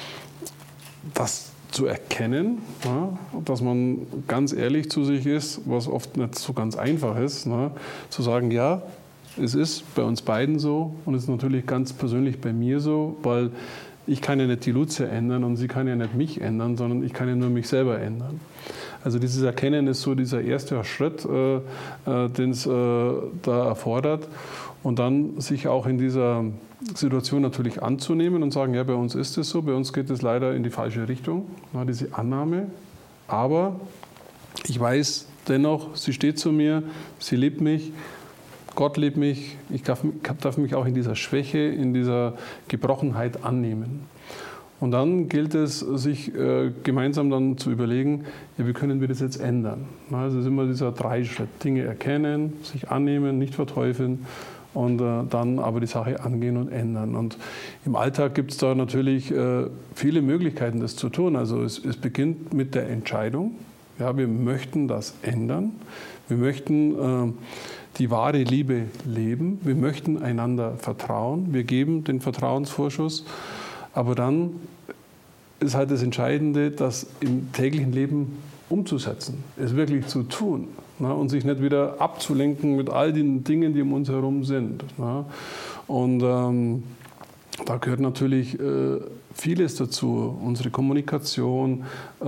Speaker 2: das zu erkennen, ja, dass man ganz ehrlich zu sich ist, was oft nicht so ganz einfach ist, ne, zu sagen, ja, es ist bei uns beiden so und es ist natürlich ganz persönlich bei mir so, weil ich kann ja nicht die Lucia ändern und sie kann ja nicht mich ändern, sondern ich kann ja nur mich selber ändern. Also dieses Erkennen ist so dieser erste Schritt, äh, äh, den es äh, da erfordert. Und dann sich auch in dieser Situation natürlich anzunehmen und sagen, ja, bei uns ist es so, bei uns geht es leider in die falsche Richtung, na, diese Annahme. Aber ich weiß dennoch, sie steht zu mir, sie liebt mich, Gott liebt mich, ich darf, darf mich auch in dieser Schwäche, in dieser Gebrochenheit annehmen. Und dann gilt es, sich äh, gemeinsam dann zu überlegen, ja, wie können wir das jetzt ändern? Na, also es ist immer dieser Dreischritt, Dinge erkennen, sich annehmen, nicht verteufeln, und äh, dann aber die Sache angehen und ändern. Und im Alltag gibt es da natürlich äh, viele Möglichkeiten, das zu tun. Also es, es beginnt mit der Entscheidung. Ja, wir möchten das ändern. Wir möchten äh, die wahre Liebe leben. Wir möchten einander vertrauen. Wir geben den Vertrauensvorschuss. Aber dann ist halt das Entscheidende, das im täglichen Leben umzusetzen, es wirklich zu tun. Na, und sich nicht wieder abzulenken mit all den Dingen, die um uns herum sind. Na. Und ähm, da gehört natürlich äh, vieles dazu. Unsere Kommunikation, äh,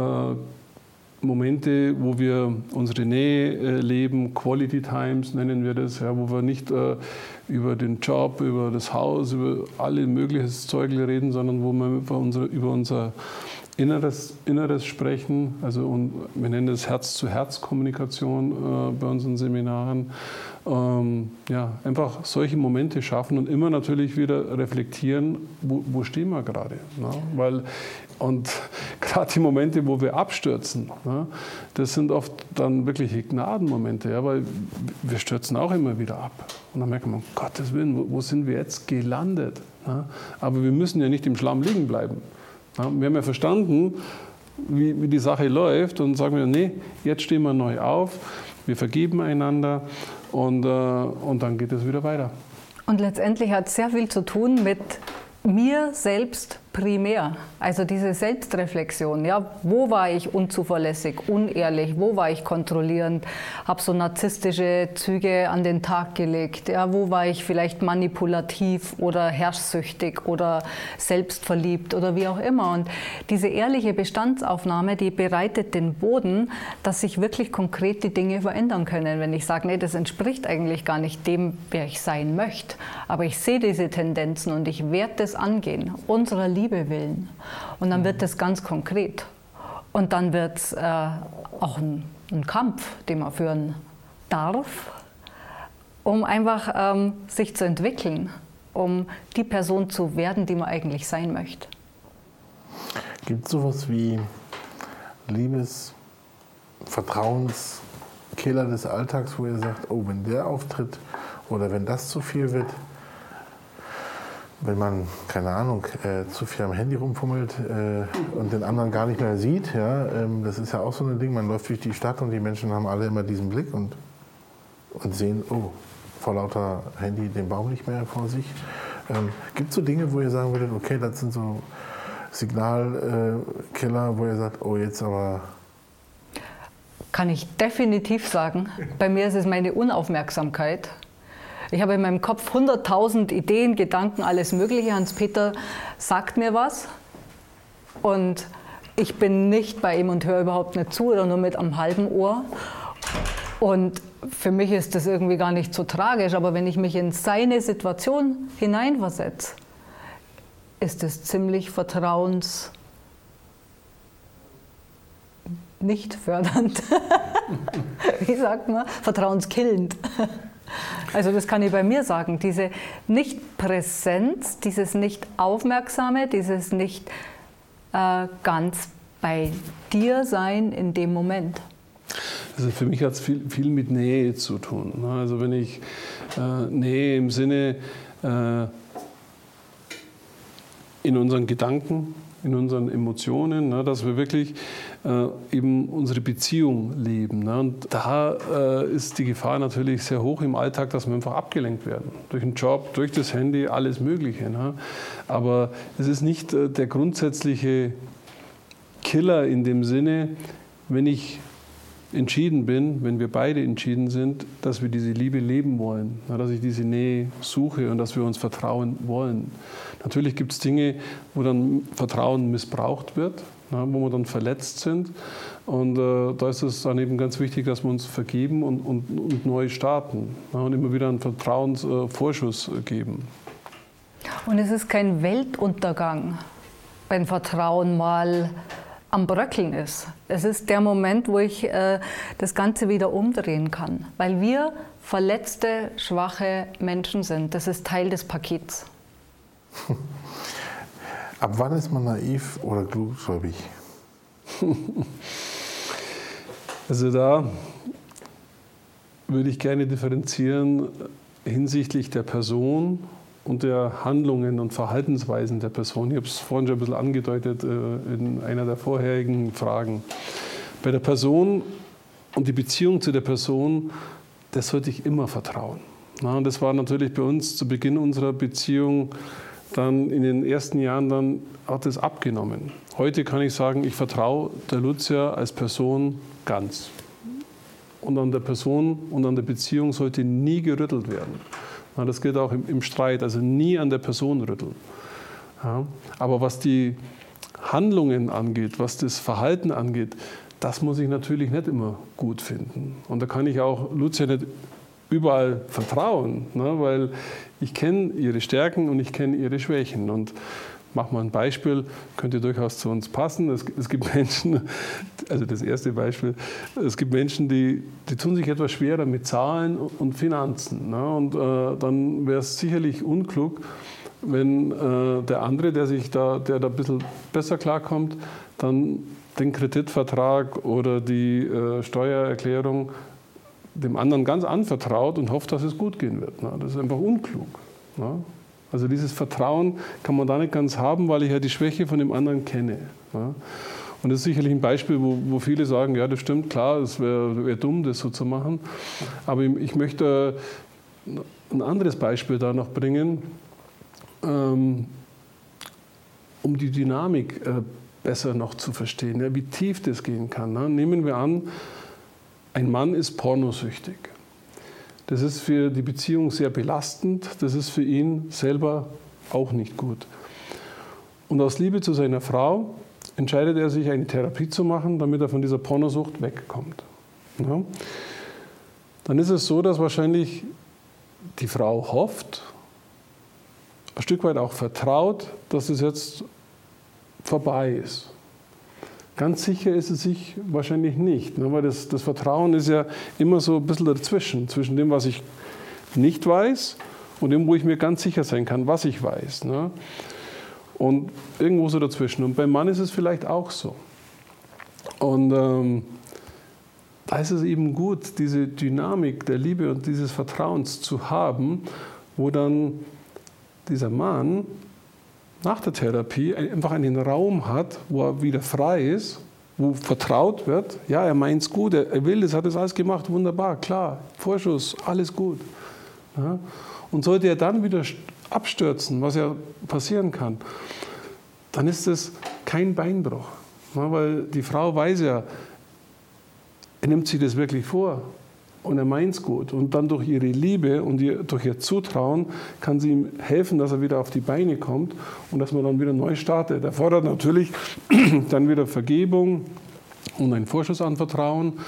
Speaker 2: Momente, wo wir unsere Nähe äh, leben, Quality Times nennen wir das, ja, wo wir nicht äh, über den Job, über das Haus, über alle möglichen Zeug reden, sondern wo wir über unser, über unser Inneres, Inneres sprechen, also und wir nennen das Herz-zu-Herz-Kommunikation äh, bei unseren Seminaren. Ähm, ja, einfach solche Momente schaffen und immer natürlich wieder reflektieren, wo, wo stehen wir gerade. Ne? Weil, und gerade die Momente, wo wir abstürzen, ne, das sind oft dann wirkliche Gnadenmomente, ja, weil wir stürzen auch immer wieder ab. Und dann merkt man, um Gottes Willen, wo, wo sind wir jetzt gelandet? Ne? Aber wir müssen ja nicht im Schlamm liegen bleiben. Ja, wir haben ja verstanden, wie, wie die Sache läuft und sagen wir, nee, jetzt stehen wir neu auf, wir vergeben einander und, äh, und dann geht es wieder weiter.
Speaker 4: Und letztendlich hat es sehr viel zu tun mit mir selbst primär, also diese Selbstreflexion, ja, wo war ich unzuverlässig, unehrlich, wo war ich kontrollierend, habe so narzisstische Züge an den Tag gelegt, ja, wo war ich vielleicht manipulativ oder herrschsüchtig oder selbstverliebt oder wie auch immer. Und diese ehrliche Bestandsaufnahme, die bereitet den Boden, dass sich wirklich konkret die Dinge verändern können. Wenn ich sage, nee, das entspricht eigentlich gar nicht dem, wer ich sein möchte, aber ich sehe diese Tendenzen und ich werde das angehen, unserer Liebe willen. Und dann wird das ganz konkret. Und dann wird es äh, auch ein, ein Kampf, den man führen darf, um einfach ähm, sich zu entwickeln, um die Person zu werden, die man eigentlich sein möchte.
Speaker 3: Gibt es sowas wie Liebes-, Vertrauenskiller des Alltags, wo ihr sagt, oh, wenn der auftritt oder wenn das zu viel wird, wenn man, keine Ahnung, äh, zu viel am Handy rumfummelt äh, und den anderen gar nicht mehr sieht, ja, ähm, das ist ja auch so ein Ding, man läuft durch die Stadt und die Menschen haben alle immer diesen Blick und, und sehen, oh, vor lauter Handy den Baum nicht mehr vor sich. Ähm, gibt es so Dinge, wo ihr sagen würdet, okay, das sind so Signalkiller, äh, wo ihr sagt, oh, jetzt aber...
Speaker 4: Kann ich definitiv sagen. Bei mir ist es meine Unaufmerksamkeit. Ich habe in meinem Kopf hunderttausend Ideen, Gedanken, alles Mögliche. Hans-Peter sagt mir was und ich bin nicht bei ihm und höre überhaupt nicht zu oder nur mit am halben Ohr. Und für mich ist das irgendwie gar nicht so tragisch, aber wenn ich mich in seine Situation hineinversetze, ist es ziemlich vertrauens nicht fördernd. Wie sagt man? Vertrauenskillend. Also das kann ich bei mir sagen. Diese Nicht-Präsenz, dieses Nicht-Aufmerksame, dieses nicht äh, ganz bei dir sein in dem Moment.
Speaker 2: Also für mich hat es viel, viel mit Nähe zu tun. Also wenn ich äh, Nähe im Sinne äh, in unseren Gedanken, in unseren Emotionen, ne, dass wir wirklich äh, eben unsere Beziehung leben. Ne. Und da äh, ist die Gefahr natürlich sehr hoch im Alltag, dass wir einfach abgelenkt werden. Durch den Job, durch das Handy, alles Mögliche. Ne. Aber es ist nicht äh, der grundsätzliche Killer in dem Sinne, wenn ich entschieden bin, wenn wir beide entschieden sind, dass wir diese Liebe leben wollen, dass ich diese Nähe suche und dass wir uns vertrauen wollen. Natürlich gibt es Dinge, wo dann Vertrauen missbraucht wird, wo wir dann verletzt sind. Und äh, da ist es dann eben ganz wichtig, dass wir uns vergeben und, und, und neu starten und immer wieder einen Vertrauensvorschuss äh, geben.
Speaker 4: Und es ist kein Weltuntergang, wenn Vertrauen mal am Bröckeln ist. Es ist der Moment, wo ich äh, das Ganze wieder umdrehen kann, weil wir verletzte, schwache Menschen sind. Das ist Teil des Pakets.
Speaker 3: Ab wann ist man naiv oder gutgläubig?
Speaker 2: Also da würde ich gerne differenzieren hinsichtlich der Person und der Handlungen und Verhaltensweisen der Person. Ich habe es vorhin schon ein bisschen angedeutet in einer der vorherigen Fragen. Bei der Person und die Beziehung zu der Person, das sollte ich immer vertrauen. Und das war natürlich bei uns zu Beginn unserer Beziehung, dann in den ersten Jahren dann hat es abgenommen. Heute kann ich sagen, ich vertraue der Lucia als Person ganz. Und an der Person und an der Beziehung sollte nie gerüttelt werden. Das gilt auch im, im Streit, also nie an der Person rütteln. Ja, aber was die Handlungen angeht, was das Verhalten angeht, das muss ich natürlich nicht immer gut finden. Und da kann ich auch Lucia nicht überall vertrauen, ne, weil ich kenne ihre Stärken und ich kenne ihre Schwächen. Und mach mal ein Beispiel, könnte durchaus zu uns passen. Es, es gibt Menschen, also das erste Beispiel, es gibt Menschen, die, die tun sich etwas schwerer mit Zahlen und Finanzen. Ne? Und äh, dann wäre es sicherlich unklug, wenn äh, der andere, der sich da, der da ein bisschen besser klarkommt, dann den Kreditvertrag oder die äh, Steuererklärung dem anderen ganz anvertraut und hofft, dass es gut gehen wird. Ne? Das ist einfach unklug. Ne? Also dieses Vertrauen kann man da nicht ganz haben, weil ich ja die Schwäche von dem anderen kenne. Ja. Und das ist sicherlich ein Beispiel, wo, wo viele sagen, ja, das stimmt, klar, es wäre wär dumm, das so zu machen. Aber ich möchte ein anderes Beispiel da noch bringen, ähm, um die Dynamik äh, besser noch zu verstehen, ja, wie tief das gehen kann. Ne? Nehmen wir an, ein Mann ist pornosüchtig. Das ist für die Beziehung sehr belastend, das ist für ihn selber auch nicht gut. Und aus Liebe zu seiner Frau entscheidet er sich, eine Therapie zu machen, damit er von dieser Pornosucht wegkommt. Ja. Dann ist es so, dass wahrscheinlich die Frau hofft, ein Stück weit auch vertraut, dass es jetzt vorbei ist. Ganz sicher ist es sich wahrscheinlich nicht, ne? Weil das, das Vertrauen ist ja immer so ein bisschen dazwischen, zwischen dem, was ich nicht weiß und dem, wo ich mir ganz sicher sein kann, was ich weiß. Ne? Und irgendwo so dazwischen. Und beim Mann ist es vielleicht auch so. Und ähm, da ist es eben gut, diese Dynamik der Liebe und dieses Vertrauens zu haben, wo dann dieser Mann nach der Therapie einfach einen Raum hat, wo er wieder frei ist, wo vertraut wird. Ja, er meint es gut, er will das, hat das alles gemacht, wunderbar, klar, Vorschuss, alles gut. Ja, und sollte er dann wieder abstürzen, was ja passieren kann, dann ist es kein Beinbruch. Ja, weil die Frau weiß ja, er nimmt sich das wirklich vor. Und er meint es gut. Und dann durch ihre Liebe und ihr, durch ihr Zutrauen kann sie ihm helfen, dass er wieder auf die Beine kommt und dass man dann wieder neu startet. Er fordert natürlich dann wieder Vergebung und einen Vorschuss an Vertrauen.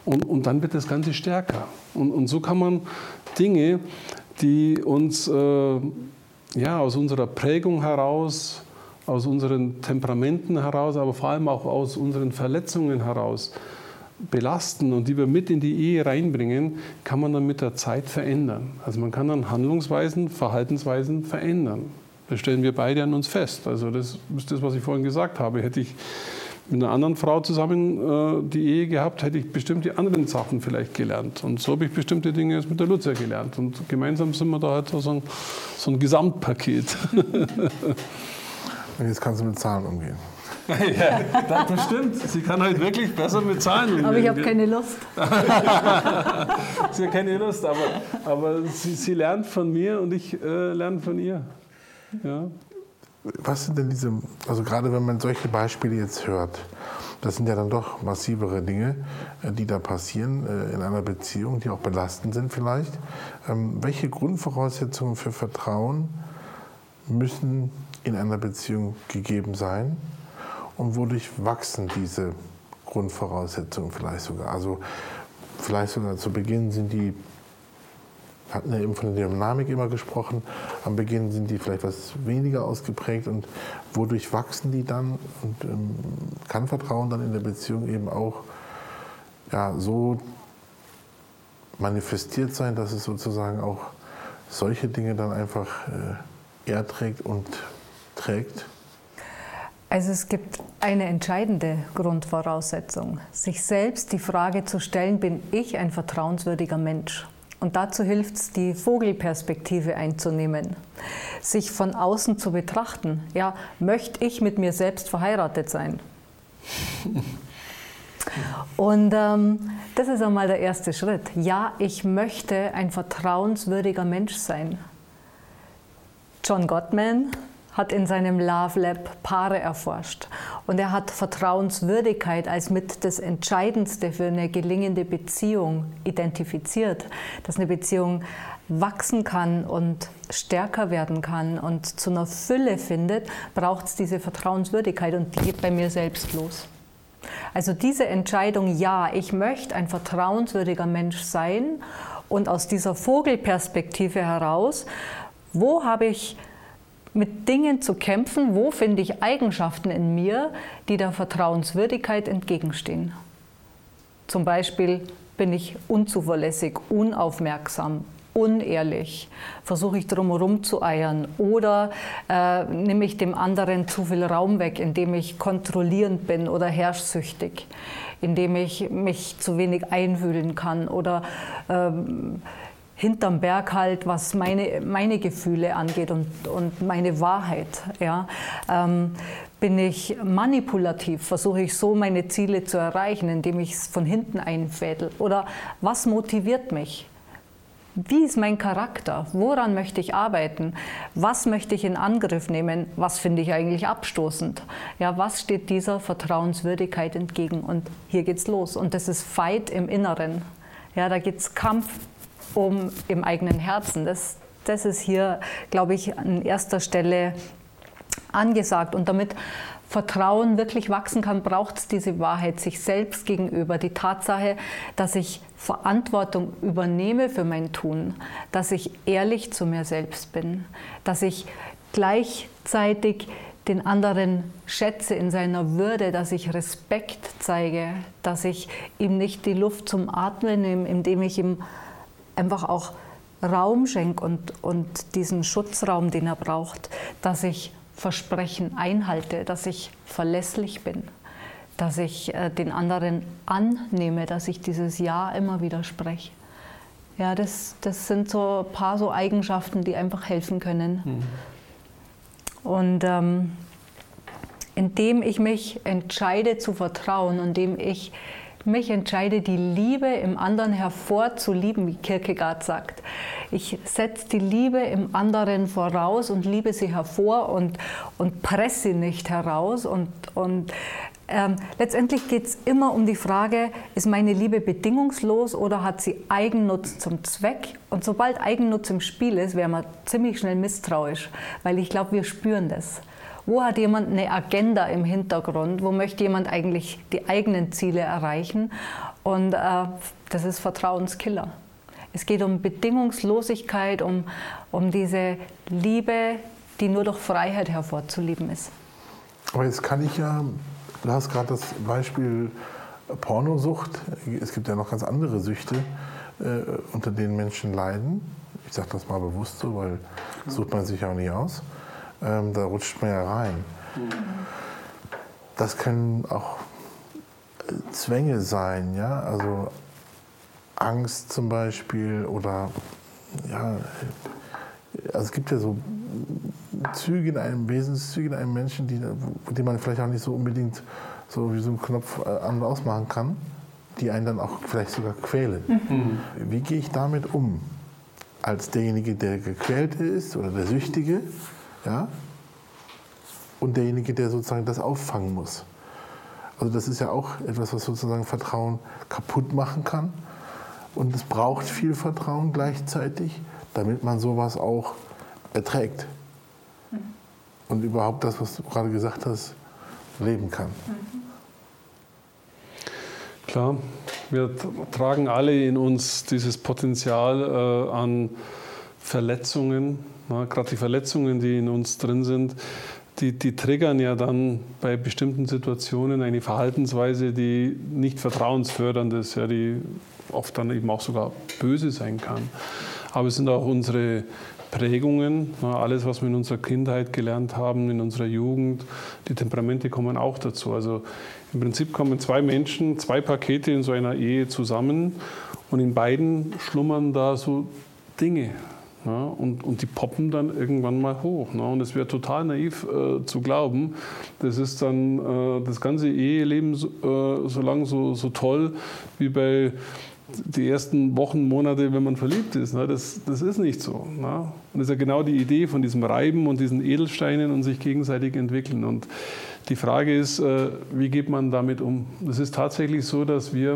Speaker 2: Und, und dann wird das Ganze stärker. Und, und so kann man Dinge, die uns äh, ja, aus unserer Prägung heraus, aus unseren Temperamenten heraus, aber vor allem auch aus unseren Verletzungen heraus belasten und die wir mit in die Ehe reinbringen, kann man dann mit der Zeit verändern. Also man kann dann Handlungsweisen, Verhaltensweisen verändern. Das stellen wir beide an uns fest. Also das ist das, was ich vorhin gesagt habe. Hätte ich mit einer anderen Frau zusammen äh, die Ehe gehabt, hätte ich bestimmte anderen Sachen vielleicht gelernt. Und so habe ich bestimmte Dinge jetzt mit der Lucia gelernt. Und gemeinsam sind wir da halt so ein, so ein Gesamtpaket.
Speaker 3: Und jetzt kannst du mit Zahlen umgehen.
Speaker 2: Ja, das stimmt. Sie kann halt wirklich besser mit Zahlen umgehen.
Speaker 4: Aber ich habe keine Lust.
Speaker 2: Sie hat keine Lust, aber, aber sie, sie lernt von mir und ich äh, lerne von ihr. Ja.
Speaker 3: Was sind denn diese, also gerade wenn man solche Beispiele jetzt hört, das sind ja dann doch massivere Dinge, die da passieren in einer Beziehung, die auch belastend sind vielleicht. Welche Grundvoraussetzungen für Vertrauen müssen in einer Beziehung gegeben sein? Und wodurch wachsen diese Grundvoraussetzungen vielleicht sogar? Also vielleicht sogar zu Beginn sind die, wir hatten ja eben von der Dynamik immer gesprochen, am Beginn sind die vielleicht etwas weniger ausgeprägt und wodurch wachsen die dann? Und ähm, kann Vertrauen dann in der Beziehung eben auch ja, so manifestiert sein, dass es sozusagen auch solche Dinge dann einfach äh, erträgt und trägt?
Speaker 4: Also es gibt eine entscheidende Grundvoraussetzung, sich selbst die Frage zu stellen, bin ich ein vertrauenswürdiger Mensch? Und dazu hilft es, die Vogelperspektive einzunehmen, sich von außen zu betrachten. Ja, möchte ich mit mir selbst verheiratet sein? Und ähm, das ist einmal der erste Schritt. Ja, ich möchte ein vertrauenswürdiger Mensch sein. John Gottman hat in seinem Love Lab Paare erforscht. Und er hat Vertrauenswürdigkeit als mit das Entscheidendste für eine gelingende Beziehung identifiziert. Dass eine Beziehung wachsen kann und stärker werden kann und zu einer Fülle findet, braucht es diese Vertrauenswürdigkeit und die geht bei mir selbst los. Also diese Entscheidung, ja, ich möchte ein vertrauenswürdiger Mensch sein und aus dieser Vogelperspektive heraus, wo habe ich mit Dingen zu kämpfen, wo finde ich Eigenschaften in mir, die der Vertrauenswürdigkeit entgegenstehen. Zum Beispiel bin ich unzuverlässig, unaufmerksam, unehrlich, versuche ich drumherum zu eiern oder äh, nehme ich dem anderen zu viel Raum weg, indem ich kontrollierend bin oder herrschsüchtig, indem ich mich zu wenig einfühlen kann oder ähm, hinterm Berg halt, was meine, meine Gefühle angeht und, und meine Wahrheit. Ja. Ähm, bin ich manipulativ, versuche ich so meine Ziele zu erreichen, indem ich es von hinten einfädel? Oder was motiviert mich? Wie ist mein Charakter? Woran möchte ich arbeiten? Was möchte ich in Angriff nehmen? Was finde ich eigentlich abstoßend? Ja, was steht dieser Vertrauenswürdigkeit entgegen? Und hier geht's los. Und das ist Fight im Inneren. Ja, da geht's Kampf um im eigenen Herzen. Das, das ist hier, glaube ich, an erster Stelle angesagt. Und damit Vertrauen wirklich wachsen kann, braucht es diese Wahrheit sich selbst gegenüber. Die Tatsache, dass ich Verantwortung übernehme für mein Tun, dass ich ehrlich zu mir selbst bin, dass ich gleichzeitig den anderen schätze in seiner Würde, dass ich Respekt zeige, dass ich ihm nicht die Luft zum Atmen nehme, indem ich ihm einfach auch Raum schenke und, und diesen Schutzraum, den er braucht, dass ich Versprechen einhalte, dass ich verlässlich bin, dass ich äh, den anderen annehme, dass ich dieses Ja immer wieder spreche. Ja, das, das sind so ein paar so Eigenschaften, die einfach helfen können. Mhm. Und ähm, indem ich mich entscheide zu vertrauen, indem ich mich entscheide, die Liebe im anderen hervorzulieben, wie Kierkegaard sagt. Ich setze die Liebe im anderen voraus und liebe sie hervor und, und presse sie nicht heraus. Und, und ähm, letztendlich geht es immer um die Frage, ist meine Liebe bedingungslos oder hat sie Eigennutz zum Zweck? Und sobald Eigennutz im Spiel ist, wäre man ziemlich schnell misstrauisch, weil ich glaube, wir spüren das. Wo hat jemand eine Agenda im Hintergrund? Wo möchte jemand eigentlich die eigenen Ziele erreichen? Und äh, das ist Vertrauenskiller. Es geht um Bedingungslosigkeit, um, um diese Liebe, die nur durch Freiheit hervorzuleben ist.
Speaker 3: Aber jetzt kann ich ja, du hast gerade das Beispiel Pornosucht, es gibt ja noch ganz andere Süchte, äh, unter denen Menschen leiden. Ich sage das mal bewusst so, weil das sucht man sich auch nicht aus. Ähm, da rutscht man ja rein. Das können auch Zwänge sein, ja, also Angst zum Beispiel oder ja, also es gibt ja so Züge in einem Wesenszüge in einem Menschen, die, die man vielleicht auch nicht so unbedingt so wie so einen Knopf an- und ausmachen kann, die einen dann auch vielleicht sogar quälen. Mhm. Wie gehe ich damit um? Als derjenige, der Gequälte ist oder der Süchtige, ja, und derjenige, der sozusagen das auffangen muss. Also das ist ja auch etwas, was sozusagen Vertrauen kaputt machen kann. Und es braucht viel Vertrauen gleichzeitig, damit man sowas auch erträgt. Mhm. Und überhaupt das, was du gerade gesagt hast, leben kann. Mhm.
Speaker 2: Klar, wir tragen alle in uns dieses Potenzial äh, an Verletzungen, ne? Gerade die Verletzungen, die in uns drin sind, die, die triggern ja dann bei bestimmten Situationen eine Verhaltensweise, die nicht vertrauensfördernd ist, ja, die oft dann eben auch sogar böse sein kann. Aber es sind auch unsere Prägungen, ne? Alles, was wir in unserer Kindheit gelernt haben, in unserer Jugend, die Temperamente kommen auch dazu. Also im Prinzip kommen zwei Menschen, zwei Pakete in so einer Ehe zusammen und in beiden schlummern da so Dinge. Ja, und, und die poppen dann irgendwann mal hoch. Ne? Und es wäre total naiv äh, zu glauben, das ist dann äh, das ganze Eheleben so, äh, so lang so, so toll wie bei die ersten Wochen, Monate, wenn man verliebt ist. Ne? Das, das ist nicht so. Ne? Und das ist ja genau die Idee von diesem Reiben und diesen Edelsteinen und sich gegenseitig entwickeln. Und die Frage ist, äh, wie geht man damit um? Es ist tatsächlich so, dass wir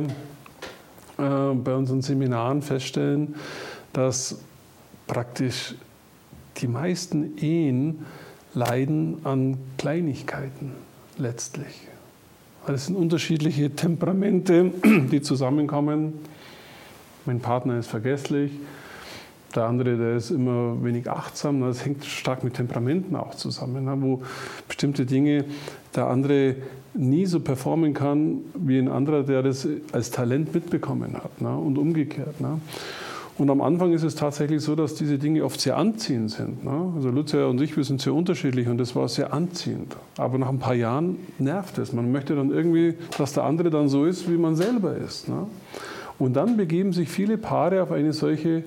Speaker 2: äh, bei unseren Seminaren feststellen, dass praktisch die meisten Ehen leiden an Kleinigkeiten letztlich. Es sind unterschiedliche Temperamente, die zusammenkommen. Mein Partner ist vergesslich, der andere, der ist immer wenig achtsam. Das hängt stark mit Temperamenten auch zusammen, wo bestimmte Dinge der andere nie so performen kann wie ein anderer, der das als Talent mitbekommen hat, und umgekehrt. Und am Anfang ist es tatsächlich so, dass diese Dinge oft sehr anziehend sind. Ne? Also Lucia und ich, wir sind sehr unterschiedlich und das war sehr anziehend. Aber nach ein paar Jahren nervt es. Man möchte dann irgendwie, dass der andere dann so ist, wie man selber ist. Ne? Und dann begeben sich viele Paare auf eine solche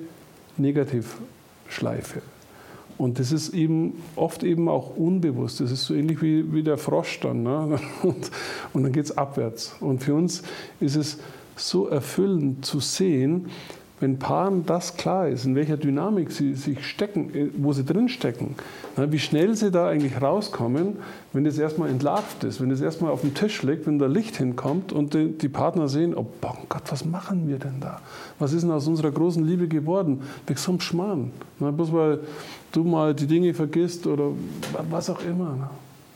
Speaker 2: Negativschleife. Und das ist eben oft eben auch unbewusst. Das ist so ähnlich wie, wie der Frosch dann. Ne? Und, und dann geht es abwärts. Und für uns ist es so erfüllend zu sehen, wenn Paaren das klar ist, in welcher Dynamik sie sich stecken, wo sie drin stecken, wie schnell sie da eigentlich rauskommen, wenn das erstmal entlarvt ist, wenn das erstmal auf dem Tisch liegt, wenn da Licht hinkommt und die, die Partner sehen, oh Gott, was machen wir denn da? Was ist denn aus unserer großen Liebe geworden? Weg so einem Schmarrn. Na, bloß weil du mal die Dinge vergisst oder was auch immer. Na.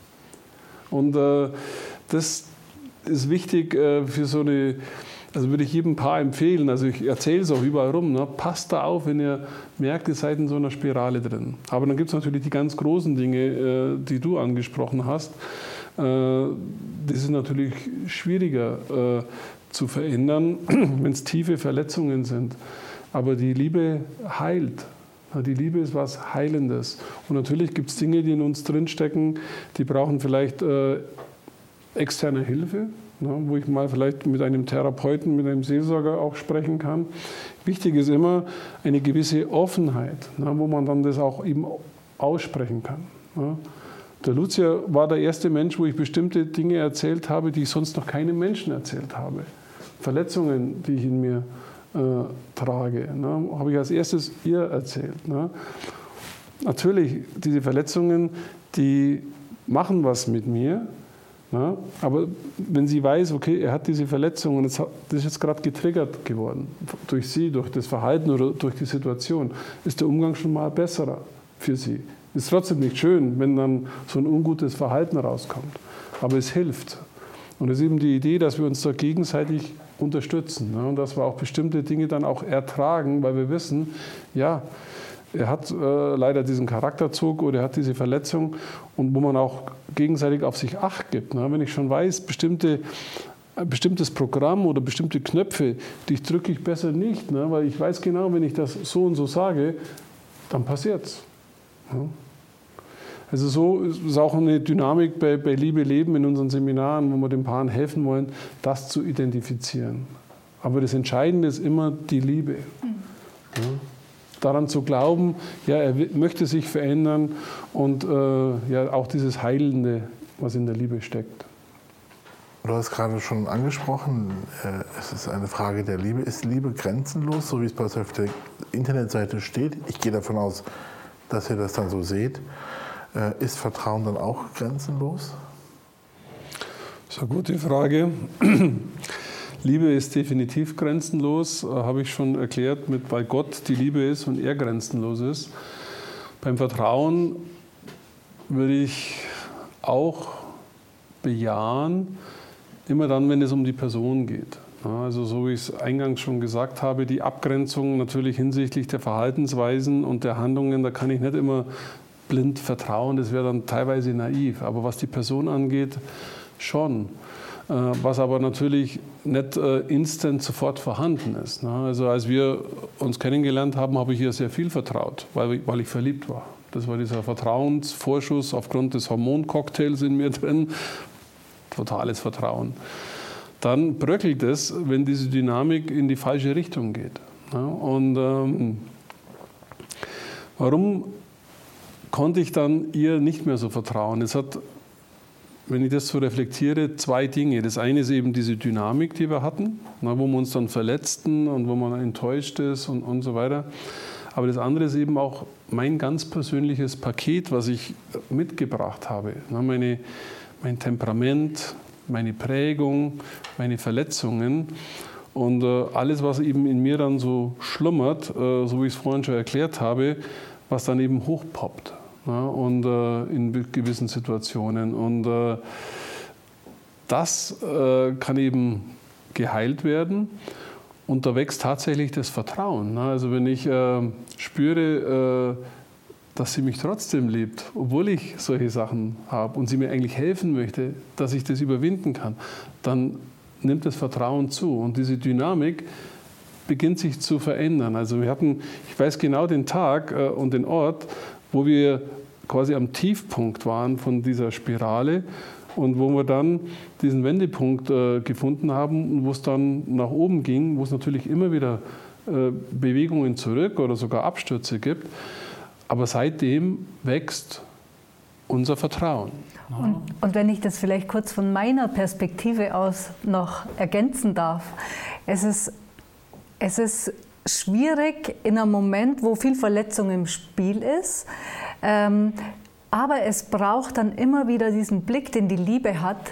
Speaker 2: Und äh, das ist wichtig äh, für so eine. Also würde ich jedem Paar empfehlen, also ich erzähle es auch überall rum, ne? Passt da auf, wenn ihr merkt, ihr seid in so einer Spirale drin. Aber dann gibt es natürlich die ganz großen Dinge, äh, die du angesprochen hast. Äh, die sind natürlich schwieriger äh, zu verändern, wenn es tiefe Verletzungen sind. Aber die Liebe heilt. Die Liebe ist was Heilendes. Und natürlich gibt es Dinge, die in uns drinstecken, die brauchen vielleicht äh, externe Hilfe. Ja, wo ich mal vielleicht mit einem Therapeuten, mit einem Seelsorger auch sprechen kann. Wichtig ist immer eine gewisse Offenheit, ja, wo man dann das auch eben aussprechen kann. Ja. Der Lucia war der erste Mensch, wo ich bestimmte Dinge erzählt habe, die ich sonst noch keinem Menschen erzählt habe. Verletzungen, die ich in mir äh, trage, ja, habe ich als erstes ihr erzählt. Ja. Natürlich, diese Verletzungen, die machen was mit mir. Ja, aber wenn sie weiß, okay, er hat diese Verletzung und das ist jetzt gerade getriggert geworden, durch sie, durch das Verhalten oder durch die Situation, ist der Umgang schon mal besserer für sie. Ist trotzdem nicht schön, wenn dann so ein ungutes Verhalten rauskommt. Aber es hilft. Und es ist eben die Idee, dass wir uns da gegenseitig unterstützen, ne? Und dass wir auch bestimmte Dinge dann auch ertragen, weil wir wissen, ja, er hat äh, leider diesen Charakterzug oder er hat diese Verletzung und wo man auch gegenseitig auf sich Acht gibt. Ne? Wenn ich schon weiß, bestimmte, ein bestimmtes Programm oder bestimmte Knöpfe, die drücke ich besser nicht, ne? Weil ich weiß genau, wenn ich das so und so sage, dann passiert es. Ja? Also so ist auch eine Dynamik bei, bei Liebe Leben in unseren Seminaren, wo wir den Paaren helfen wollen, das zu identifizieren. Aber das Entscheidende ist immer die Liebe. Ja? Daran zu glauben, ja, er möchte sich verändern und äh, ja, auch dieses Heilende, was in der Liebe steckt.
Speaker 3: Du hast gerade schon angesprochen, äh, es ist eine Frage der Liebe. Ist Liebe grenzenlos, so wie es bei euch auf der Internetseite steht? Ich gehe davon aus, dass ihr das dann so seht. Äh, ist Vertrauen dann auch grenzenlos?
Speaker 2: Das ist eine gute Frage. Liebe ist definitiv grenzenlos, äh, habe ich schon erklärt, mit, weil Gott die Liebe ist und er grenzenlos ist. Beim Vertrauen würde ich auch bejahen, immer dann, wenn es um die Person geht. Ja, also so wie ich es eingangs schon gesagt habe, die Abgrenzung natürlich hinsichtlich der Verhaltensweisen und der Handlungen, da kann ich nicht immer blind vertrauen, das wäre dann teilweise naiv. Aber was die Person angeht, schon. Was aber natürlich nicht instant sofort vorhanden ist. Also als wir uns kennengelernt haben, habe ich ihr sehr viel vertraut, weil ich, weil ich verliebt war. Das war dieser Vertrauensvorschuss aufgrund des Hormoncocktails in mir drin. Totales Vertrauen. Dann bröckelt es, wenn diese Dynamik in die falsche Richtung geht. Und ähm, warum konnte ich dann ihr nicht mehr so vertrauen? Es hat, wenn ich das so reflektiere, zwei Dinge. Das eine ist eben diese Dynamik, die wir hatten, wo wir uns dann verletzten und wo man enttäuscht ist und, und so weiter. Aber das andere ist eben auch mein ganz persönliches Paket, was ich mitgebracht habe. Meine, mein Temperament, meine Prägung, meine Verletzungen und äh, alles, was eben in mir dann so schlummert, äh, so wie ich es vorhin schon erklärt habe, was dann eben hochpoppt. Ja, und äh, in gewissen Situationen. Und äh, das äh, kann eben geheilt werden. Und da wächst tatsächlich das Vertrauen. Ne? Also wenn ich äh, spüre, äh, dass sie mich trotzdem liebt, obwohl ich solche Sachen habe und sie mir eigentlich helfen möchte, dass ich das überwinden kann, dann nimmt das Vertrauen zu. Und diese Dynamik beginnt sich zu verändern. Also wir hatten, ich weiß genau den Tag äh, und den Ort, wo wir quasi am Tiefpunkt waren von dieser Spirale und wo wir dann diesen Wendepunkt äh, gefunden haben, wo es dann nach oben ging, wo es natürlich immer wieder äh, Bewegungen zurück oder sogar Abstürze gibt. Aber seitdem wächst unser Vertrauen.
Speaker 4: Und, und wenn ich das vielleicht kurz von meiner Perspektive aus noch ergänzen darf, es ist, es ist schwierig in einem Moment, wo viel Verletzung im Spiel ist, ähm, aber es braucht dann immer wieder diesen Blick, den die Liebe hat,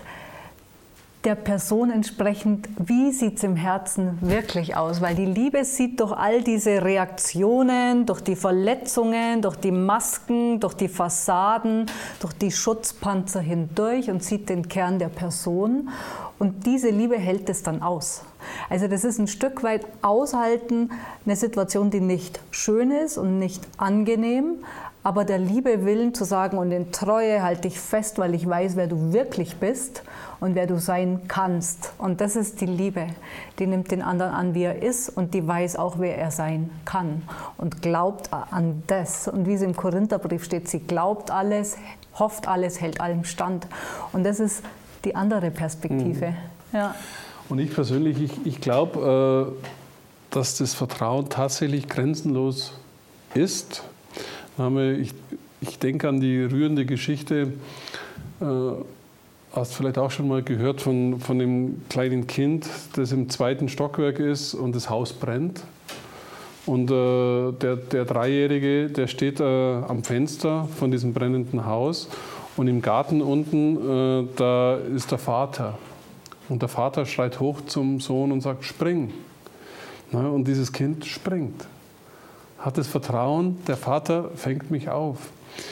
Speaker 4: der Person entsprechend, wie sieht es im Herzen wirklich aus? Weil die Liebe sieht durch all diese Reaktionen, durch die Verletzungen, durch die Masken, durch die Fassaden, durch die Schutzpanzer hindurch und sieht den Kern der Person. Und diese Liebe hält es dann aus. Also das ist ein Stück weit aushalten, eine Situation, die nicht schön ist und nicht angenehm, aber der Liebe willen zu sagen, und in Treue halte ich fest, weil ich weiß, wer du wirklich bist und wer du sein kannst. Und das ist die Liebe, die nimmt den anderen an, wie er ist, und die weiß auch, wer er sein kann und glaubt an das. Und wie es im Korintherbrief steht, sie glaubt alles, hofft alles, hält allem stand. Und das ist die andere Perspektive. Mhm. Ja.
Speaker 2: Und ich persönlich, ich, ich glaube, äh, dass das Vertrauen tatsächlich grenzenlos ist. Ich, ich denke an die rührende Geschichte, äh, hast vielleicht auch schon mal gehört von, von dem kleinen Kind, das im zweiten Stockwerk ist und das Haus brennt. Und äh, der, der Dreijährige, der steht äh, am Fenster von diesem brennenden Haus und im Garten unten, äh, da ist der Vater. Und der Vater schreit hoch zum Sohn und sagt, spring. Na, und dieses Kind springt. Hat das Vertrauen, der Vater fängt mich auf.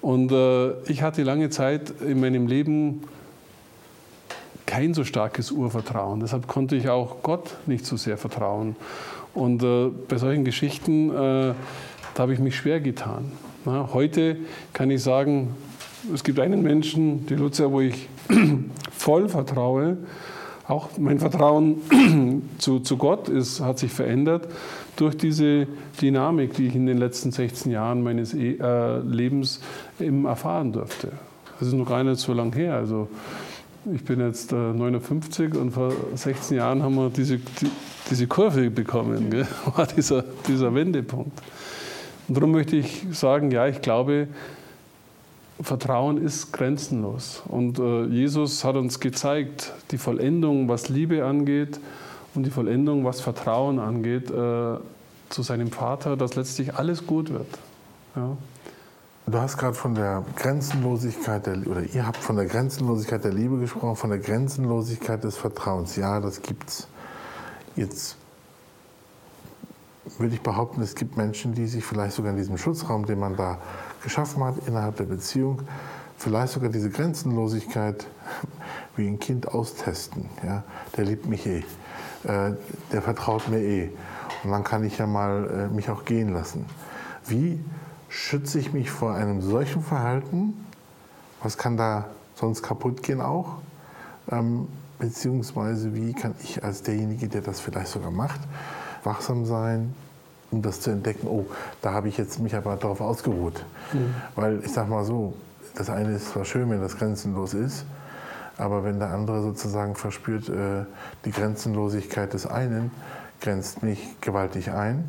Speaker 2: Und äh, ich hatte lange Zeit in meinem Leben kein so starkes Urvertrauen. Deshalb konnte ich auch Gott nicht so sehr vertrauen. Und äh, bei solchen Geschichten, äh, da habe ich mich schwer getan. Na, heute kann ich sagen, es gibt einen Menschen, die Lucia, wo ich voll vertraue. Auch mein Vertrauen zu, zu Gott ist, hat sich verändert durch diese Dynamik, die ich in den letzten sechzehn Jahren meines e äh, Lebens eben erfahren durfte. Das ist noch gar nicht so lange her. Also ich bin jetzt äh, neunundfünfzig und vor sechzehn Jahren haben wir diese, die, diese Kurve bekommen. Gell? War dieser, dieser Wendepunkt. Und darum möchte ich sagen, ja, ich glaube, Vertrauen ist grenzenlos. Und äh, Jesus hat uns gezeigt, die Vollendung, was Liebe angeht und die Vollendung, was Vertrauen angeht, äh, zu seinem Vater, dass letztlich alles gut wird. Ja.
Speaker 3: Du hast gerade von der Grenzenlosigkeit, der, oder ihr habt von der Grenzenlosigkeit der Liebe gesprochen, von der Grenzenlosigkeit des Vertrauens. Ja, das gibt's. Jetzt würde ich behaupten, es gibt Menschen, die sich vielleicht sogar in diesem Schutzraum, den man da geschaffen hat, innerhalb der Beziehung, vielleicht sogar diese Grenzenlosigkeit wie ein Kind austesten. Ja? Der liebt mich eh, äh, der vertraut mir eh. Und dann kann ich ja mal äh, mich auch gehen lassen. Wie schütze ich mich vor einem solchen Verhalten? Was kann da sonst kaputt gehen auch? Ähm, beziehungsweise wie kann ich als derjenige, der das vielleicht sogar macht, wachsam sein, um das zu entdecken, oh, da habe ich jetzt mich aber darauf ausgeruht. Mhm. Weil ich sage mal so, das eine ist zwar schön, wenn das grenzenlos ist, aber wenn der andere sozusagen verspürt, äh, die Grenzenlosigkeit des einen grenzt mich gewaltig ein,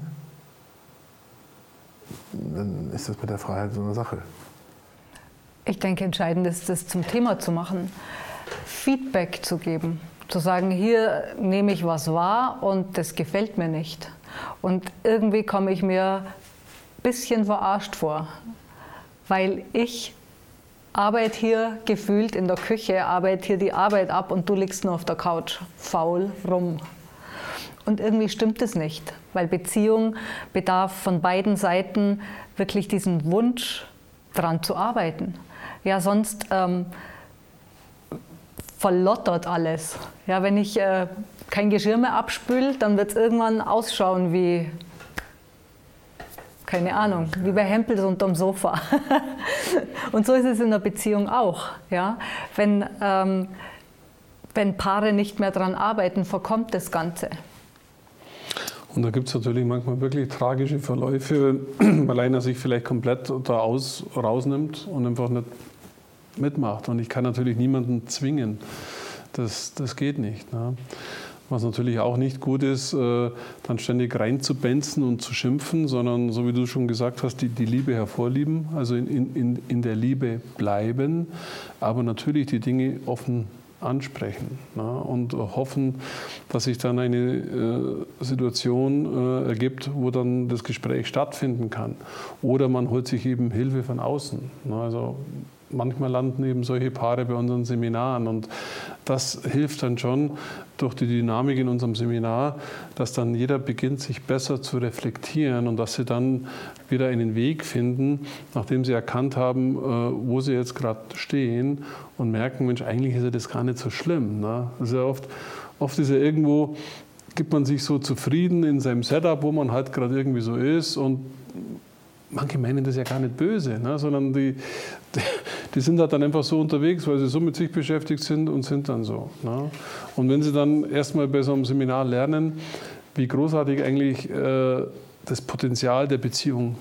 Speaker 3: dann ist das mit der Freiheit so eine Sache.
Speaker 4: Ich denke, entscheidend ist, das zum Thema zu machen, Feedback zu geben. Zu sagen, hier nehme ich was wahr und das gefällt mir nicht. Und irgendwie komme ich mir ein bisschen verarscht vor, weil ich arbeite hier gefühlt in der Küche, arbeite hier die Arbeit ab und du liegst nur auf der Couch, faul rum. Und irgendwie stimmt es nicht, weil Beziehung bedarf von beiden Seiten wirklich diesen Wunsch, dran zu arbeiten. Ja, sonst ähm, verlottert alles. Ja, wenn ich äh, kein Geschirr mehr abspüle, dann wird es irgendwann ausschauen wie, keine Ahnung, wie bei Hempels unterm Sofa. Und so ist es in der Beziehung auch. Ja? Wenn, ähm, wenn Paare nicht mehr daran arbeiten, verkommt das Ganze.
Speaker 2: Und da gibt es natürlich manchmal wirklich tragische Verläufe, weil einer sich vielleicht komplett da aus, rausnimmt und einfach nicht mitmacht. Und ich kann natürlich niemanden zwingen. Das, das geht nicht. Ne? Was natürlich auch nicht gut ist, äh, dann ständig reinzubenzen und zu schimpfen, sondern, so wie du schon gesagt hast, die, die Liebe hervorlieben, also in, in, in der Liebe bleiben, aber natürlich die Dinge offen ansprechen, ne? Und hoffen, dass sich dann eine äh, Situation äh, ergibt, wo dann das Gespräch stattfinden kann. Oder man holt sich eben Hilfe von außen. Ne? Also manchmal landen eben solche Paare bei unseren Seminaren und das hilft dann schon durch die Dynamik in unserem Seminar, dass dann jeder beginnt, sich besser zu reflektieren und dass sie dann wieder einen Weg finden, nachdem sie erkannt haben, wo sie jetzt gerade stehen und merken, Mensch, eigentlich ist ja das gar nicht so schlimm. Ne? Also oft, oft ist ja irgendwo, gibt man sich so zufrieden in seinem Setup, wo man halt gerade irgendwie so ist und manche meinen das ja gar nicht böse, ne? Sondern die, die, die sind halt dann einfach so unterwegs, weil sie so mit sich beschäftigt sind und sind dann so. Ne? Und wenn sie dann erstmal bei so einem Seminar lernen, wie großartig eigentlich äh, das Potenzial der Beziehung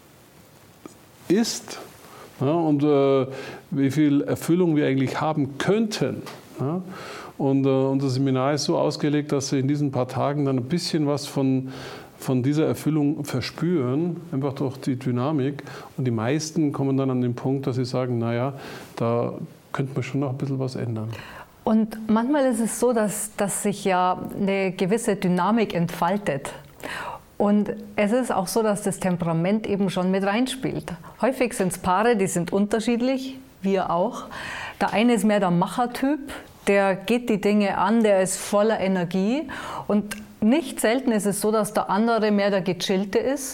Speaker 2: ist, ne? Und äh, wie viel Erfüllung wir eigentlich haben könnten. Ne? Und äh, unser Seminar ist so ausgelegt, dass sie in diesen paar Tagen dann ein bisschen was von von dieser Erfüllung verspüren, einfach durch die Dynamik. Und die meisten kommen dann an den Punkt, dass sie sagen, naja, da könnte man schon noch ein bisschen was ändern.
Speaker 4: Und manchmal ist es so, dass, dass sich ja eine gewisse Dynamik entfaltet. Und es ist auch so, dass das Temperament eben schon mit reinspielt. Häufig sind es Paare, die sind unterschiedlich, wir auch. Der eine ist mehr der Machertyp, der geht die Dinge an, der ist voller Energie und nicht selten ist es so, dass der andere mehr der Gechillte ist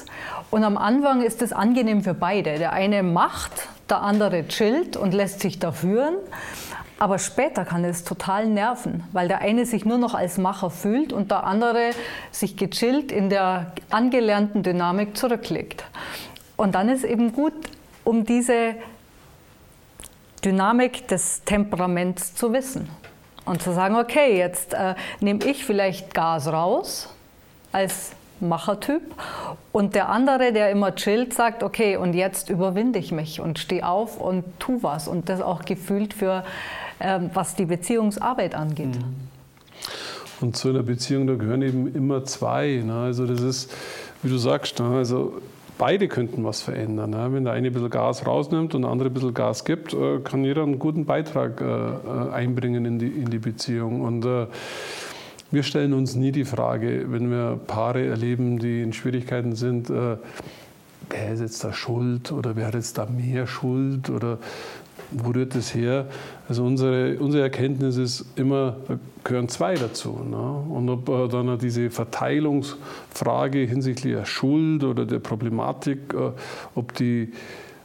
Speaker 4: Und am Anfang ist es angenehm für beide. Der eine macht, der andere chillt und lässt sich da führen. Aber später kann es total nerven, weil der eine sich nur noch als Macher fühlt und der andere sich gechillt in der angelernten Dynamik zurücklegt. Und dann ist eben gut, um diese Dynamik des Temperaments zu wissen und zu sagen, okay, jetzt äh, nehme ich vielleicht Gas raus als Machertyp und der andere, der immer chillt, sagt, okay, und jetzt überwinde ich mich und stehe auf und tu was und das auch gefühlt für, äh, was die Beziehungsarbeit angeht.
Speaker 2: Und zu einer Beziehung, da gehören eben immer zwei. Ne? Also das ist, wie du sagst, ne? Also beide könnten was verändern. Ne? Wenn der eine ein bisschen Gas rausnimmt und der andere ein bisschen Gas gibt, äh, kann jeder einen guten Beitrag äh, einbringen in die, in die Beziehung. Und äh, wir stellen uns nie die Frage, wenn wir Paare erleben, die in Schwierigkeiten sind, äh, wer ist jetzt da schuld oder wer hat jetzt da mehr Schuld oder wo rührt das her? Also unsere, unsere Erkenntnis ist immer, da gehören zwei dazu. Ne? Und ob äh, dann diese Verteilungsfrage hinsichtlich der Schuld oder der Problematik, äh, ob die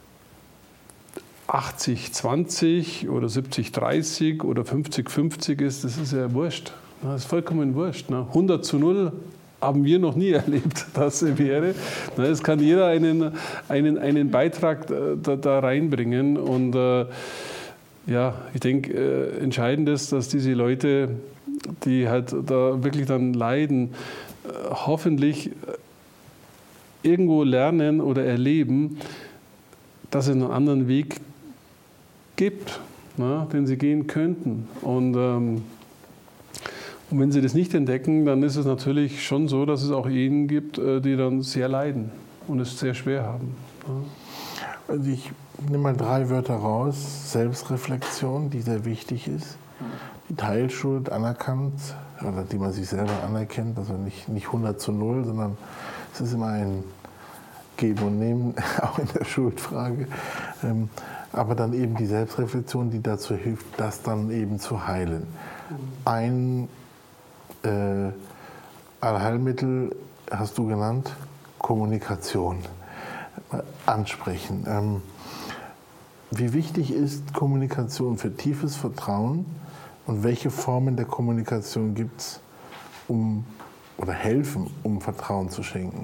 Speaker 2: achtzig zwanzig oder siebzig dreißig oder fünfzig fünfzig ist, das ist ja wurscht. Das ist vollkommen wurscht. Ne? hundert zu null haben wir noch nie erlebt, dass es wäre. Es kann jeder einen, einen, einen Beitrag da, da reinbringen. Und äh, ja, ich denke, äh, entscheidend ist, dass diese Leute, die halt da wirklich dann leiden, äh, hoffentlich irgendwo lernen oder erleben, dass es einen anderen Weg gibt, ne, den sie gehen könnten. Und ähm, Und wenn sie das nicht entdecken, dann ist es natürlich schon so, dass es auch Ehen gibt, die dann sehr leiden und es sehr schwer haben.
Speaker 3: Also ich nehme mal drei Wörter raus. Selbstreflexion, die sehr wichtig ist. Die Teilschuld anerkannt, oder die man sich selber anerkennt. Also nicht, nicht hundert zu null, sondern es ist immer ein Geben und Nehmen, auch in der Schuldfrage. Aber dann eben die Selbstreflexion, die dazu hilft, das dann eben zu heilen. Ein Äh, Allheilmittel hast du genannt, Kommunikation, ansprechen. Ähm, wie wichtig ist Kommunikation für tiefes Vertrauen und welche Formen der Kommunikation gibt es, um oder helfen, um Vertrauen zu schenken?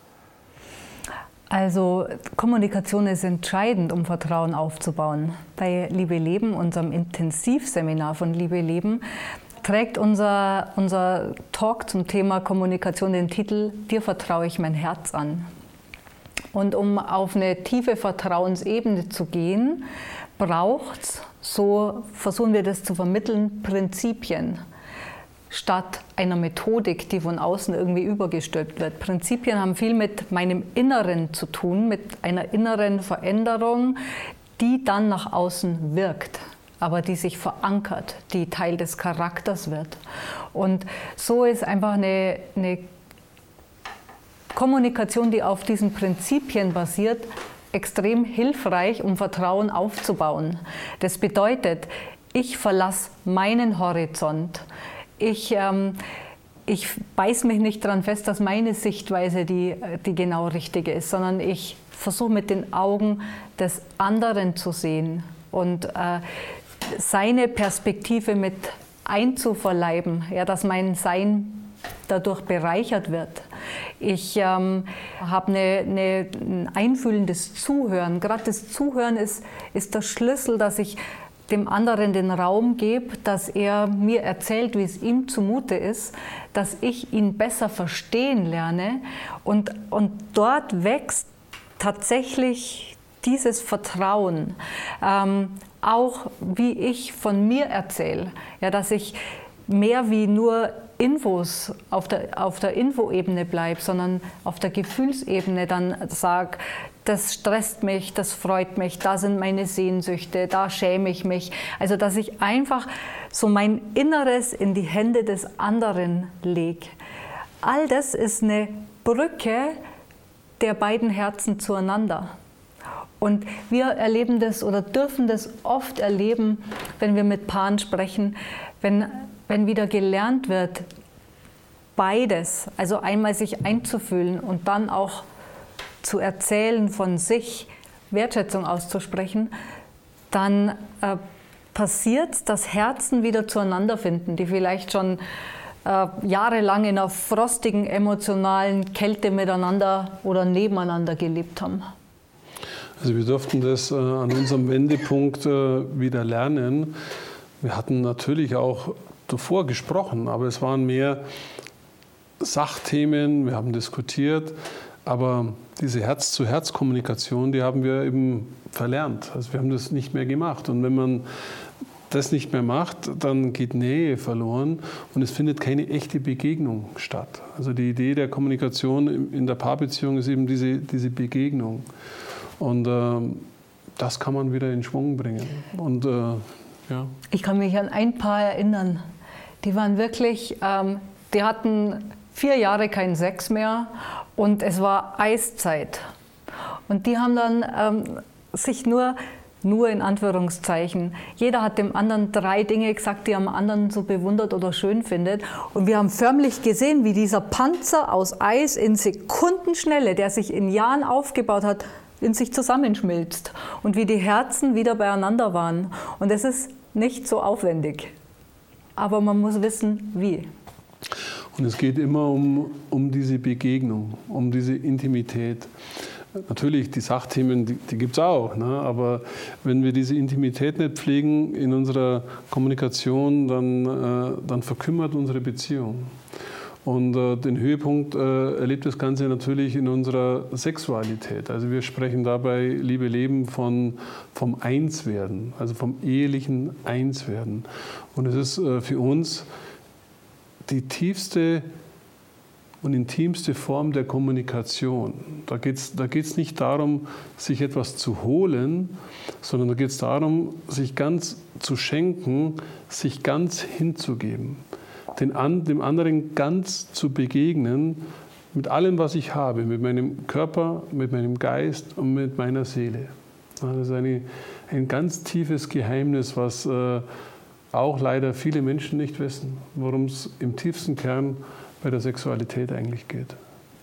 Speaker 4: Also Kommunikation ist entscheidend, um Vertrauen aufzubauen. Bei Liebe Leben, unserem Intensivseminar von Liebe Leben, trägt unser, unser Talk zum Thema Kommunikation den Titel "Dir vertraue ich mein Herz an". Und um auf eine tiefe Vertrauensebene zu gehen, braucht es, so versuchen wir das zu vermitteln, Prinzipien statt einer Methodik, die von außen irgendwie übergestülpt wird. Prinzipien haben viel mit meinem Inneren zu tun, mit einer inneren Veränderung, die dann nach außen wirkt, aber die sich verankert, die Teil des Charakters wird. Und so ist einfach eine, eine Kommunikation, die auf diesen Prinzipien basiert, extrem hilfreich, um Vertrauen aufzubauen. Das bedeutet, ich verlasse meinen Horizont. Ich, ähm, ich beiß mich nicht daran fest, dass meine Sichtweise die, die genau richtige ist, sondern ich versuche mit den Augen des anderen zu sehen und äh, seine Perspektive mit einzuverleiben, ja, dass mein Sein dadurch bereichert wird. Ich ähm, habe eine, eine, ein einfühlendes Zuhören. Gerade das Zuhören ist, ist der Schlüssel, dass ich dem anderen den Raum gebe, dass er mir erzählt, wie es ihm zumute ist, dass ich ihn besser verstehen lerne. Und, und dort wächst tatsächlich dieses Vertrauen. Ähm, auch wie ich von mir erzähle, ja, dass ich mehr wie nur Infos auf der, auf der Infoebene bleibe, sondern auf der Gefühlsebene dann sage, das stresst mich, das freut mich, da sind meine Sehnsüchte, da schäme ich mich. Also dass ich einfach so mein Inneres in die Hände des anderen lege. All das ist eine Brücke der beiden Herzen zueinander. Und wir erleben das oder dürfen das oft erleben, wenn wir mit Paaren sprechen, wenn, wenn wieder gelernt wird, beides, also einmal sich einzufühlen und dann auch zu erzählen von sich, Wertschätzung auszusprechen, dann äh, passiert, dass Herzen wieder zueinander finden, die vielleicht schon äh, jahrelang in einer frostigen, emotionalen Kälte miteinander oder nebeneinander gelebt haben.
Speaker 2: Also wir durften das äh, an unserem Wendepunkt äh, wieder lernen. Wir hatten natürlich auch davor gesprochen, aber es waren mehr Sachthemen, wir haben diskutiert, aber diese Herz-zu-Herz-Kommunikation, die haben wir eben verlernt. Also wir haben das nicht mehr gemacht. Und wenn man das nicht mehr macht, dann geht Nähe verloren und es findet keine echte Begegnung statt. Also die Idee der Kommunikation in der Paarbeziehung ist eben diese, diese Begegnung. Und äh, das kann man wieder in Schwung bringen. Und, äh, ja.
Speaker 4: Ich kann mich an ein Paar erinnern, die waren wirklich, ähm, die hatten vier Jahre keinen Sex mehr und es war Eiszeit. Und die haben dann ähm, sich nur, nur in Anführungszeichen, jeder hat dem anderen drei Dinge gesagt, die er am anderen so bewundert oder schön findet. Und wir haben förmlich gesehen, wie dieser Panzer aus Eis in Sekundenschnelle, der sich in Jahren aufgebaut hat, in sich zusammenschmilzt. Und wie die Herzen wieder beieinander waren. Und es ist nicht so aufwendig. Aber man muss wissen, wie.
Speaker 2: Und es geht immer um, um diese Begegnung, um diese Intimität. Natürlich, die Sachthemen, die, die gibt es auch, ne? Aber wenn wir diese Intimität nicht pflegen in unserer Kommunikation, dann, äh, dann verkümmert unsere Beziehung. Und äh, den Höhepunkt äh, erlebt das Ganze natürlich in unserer Sexualität. Also wir sprechen dabei, Liebe Leben, von, vom Einswerden, also vom ehelichen Einswerden. Und es ist äh, für uns die tiefste und intimste Form der Kommunikation. Da geht es da geht's nicht darum, sich etwas zu holen, sondern da geht es darum, sich ganz zu schenken, sich ganz hinzugeben, den an, dem anderen ganz zu begegnen, mit allem, was ich habe, mit meinem Körper, mit meinem Geist und mit meiner Seele. Das ist eine, ein ganz tiefes Geheimnis, was äh, auch leider viele Menschen nicht wissen, worum es im tiefsten Kern bei der Sexualität eigentlich geht.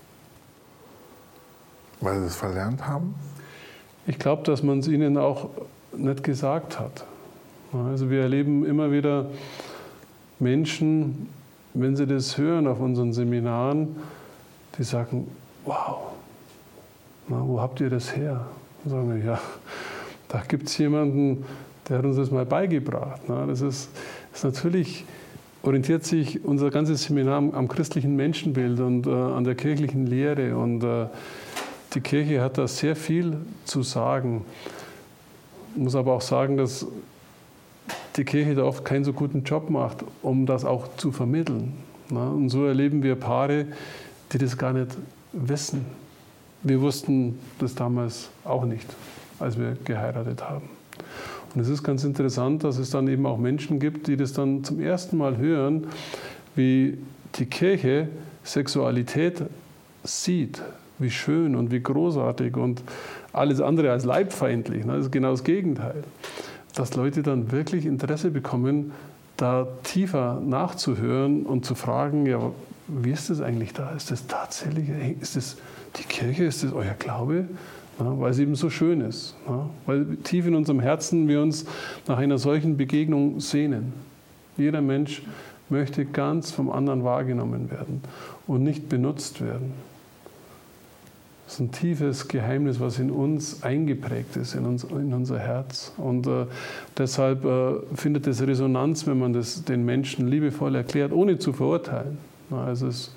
Speaker 3: Weil sie es verlernt haben?
Speaker 2: Ich glaube, dass man es ihnen auch nicht gesagt hat. Also wir erleben immer wieder Menschen, wenn sie das hören auf unseren Seminaren, die sagen, wow, na, wo habt ihr das her? Und sagen wir, ja, da gibt es jemanden, der hat uns das mal beigebracht. Na, das ist, ist natürlich, orientiert sich unser ganzes Seminar am, am christlichen Menschenbild und äh, an der kirchlichen Lehre. Und äh, die Kirche hat da sehr viel zu sagen. Ich muss aber auch sagen, dass die Kirche da oft keinen so guten Job macht, um das auch zu vermitteln. Na, und so erleben wir Paare, die das gar nicht wissen. Wir wussten das damals auch nicht, als wir geheiratet haben. Und es ist ganz interessant, dass es dann eben auch Menschen gibt, die das dann zum ersten Mal hören, wie die Kirche Sexualität sieht, wie schön und wie großartig und alles andere als leibfeindlich. Das ist genau das Gegenteil. Dass Leute dann wirklich Interesse bekommen, da tiefer nachzuhören und zu fragen, ja, wie ist das eigentlich da? Ist das tatsächlich, ist das die Kirche, ist das euer Glaube? Ja, weil es eben so schön ist. Ja, weil tief in unserem Herzen wir uns nach einer solchen Begegnung sehnen. Jeder Mensch möchte ganz vom anderen wahrgenommen werden und nicht benutzt werden. Das ist ein tiefes Geheimnis, was in uns eingeprägt ist, in, uns, in unser Herz. Und äh, deshalb äh, findet es Resonanz, wenn man das den Menschen liebevoll erklärt, ohne zu verurteilen. Na, also, es,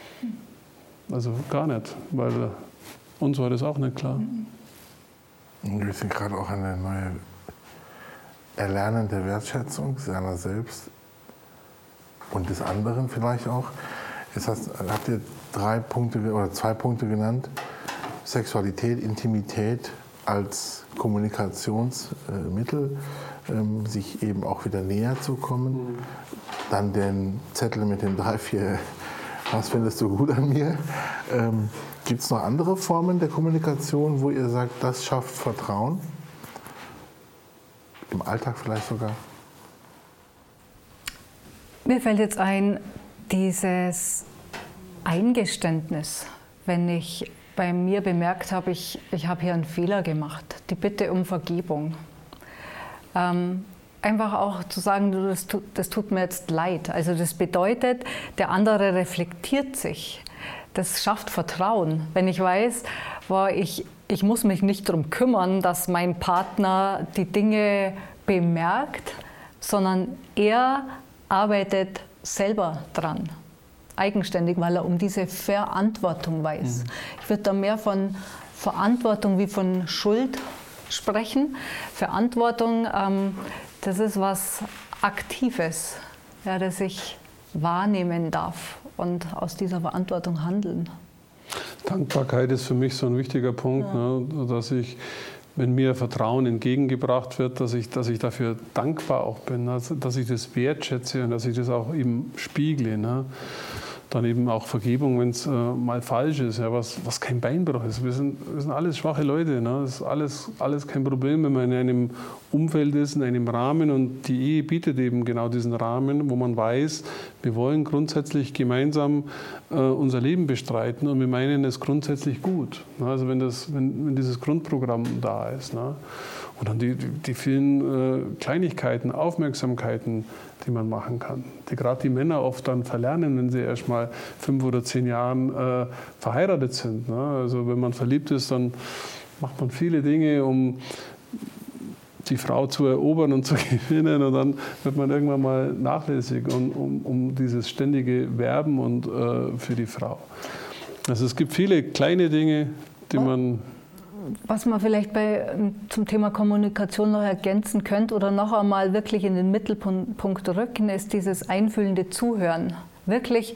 Speaker 2: also gar nicht, weil äh, uns war das auch nicht klar.
Speaker 3: Wir sind gerade auch eine neue Erlernen der Wertschätzung seiner selbst und des anderen vielleicht auch. Jetzt hast, habt ihr drei Punkte oder zwei Punkte genannt. Sexualität, Intimität als Kommunikationsmittel, ähm, sich eben auch wieder näher zu kommen. Mhm. Dann den Zettel mit den drei, vier, was findest du gut an mir? Ähm, Gibt es noch andere Formen der Kommunikation, wo ihr sagt, das schafft Vertrauen? Im Alltag vielleicht sogar?
Speaker 4: Mir fällt jetzt ein, dieses Eingeständnis, wenn ich bei mir bemerkt habe, ich, ich habe hier einen Fehler gemacht. Die Bitte um Vergebung. Ähm, einfach auch zu sagen, du, das, tut, das tut mir jetzt leid. Also das bedeutet, der andere reflektiert sich. Das schafft Vertrauen. Wenn ich weiß, boah, ich, ich muss mich nicht darum kümmern, dass mein Partner die Dinge bemerkt, sondern er arbeitet selber dran. Eigenständig, weil er um diese Verantwortung weiß. Mhm. Ich würde da mehr von Verantwortung wie von Schuld sprechen. Verantwortung, ähm, das ist was Aktives, ja, das ich wahrnehmen darf und aus dieser Verantwortung handeln.
Speaker 2: Dankbarkeit ist für mich so ein wichtiger Punkt, ja. ne, dass ich, wenn mir Vertrauen entgegengebracht wird, dass ich, dass ich dafür dankbar auch bin, also, dass ich das wertschätze und dass ich das auch eben spiegle. Ne. Dann eben auch Vergebung, wenn es äh, mal falsch ist, ja, was, was kein Beinbruch ist. Wir sind, wir sind alles schwache Leute. Ne? Das ist alles, alles kein Problem, wenn man in einem Umfeld ist, in einem Rahmen. Und die Ehe bietet eben genau diesen Rahmen, wo man weiß, wir wollen grundsätzlich gemeinsam äh, unser Leben bestreiten und wir meinen es grundsätzlich gut. Ne? Also wenn, das, wenn, wenn dieses Grundprogramm da ist. Ne? Und dann die, die vielen äh, Kleinigkeiten, Aufmerksamkeiten, die man machen kann, die gerade die Männer oft dann verlernen, wenn sie erst mal fünf oder zehn Jahren äh, verheiratet sind. Ne? Also wenn man verliebt ist, dann macht man viele Dinge, um die Frau zu erobern und zu gewinnen, und dann wird man irgendwann mal nachlässig um, um, um dieses ständige Werben und äh, für die Frau. Also es gibt viele kleine Dinge, die man...
Speaker 4: Was man vielleicht bei, zum Thema Kommunikation noch ergänzen könnte oder noch einmal wirklich in den Mittelpunkt rücken, ist dieses einfühlende Zuhören. Wirklich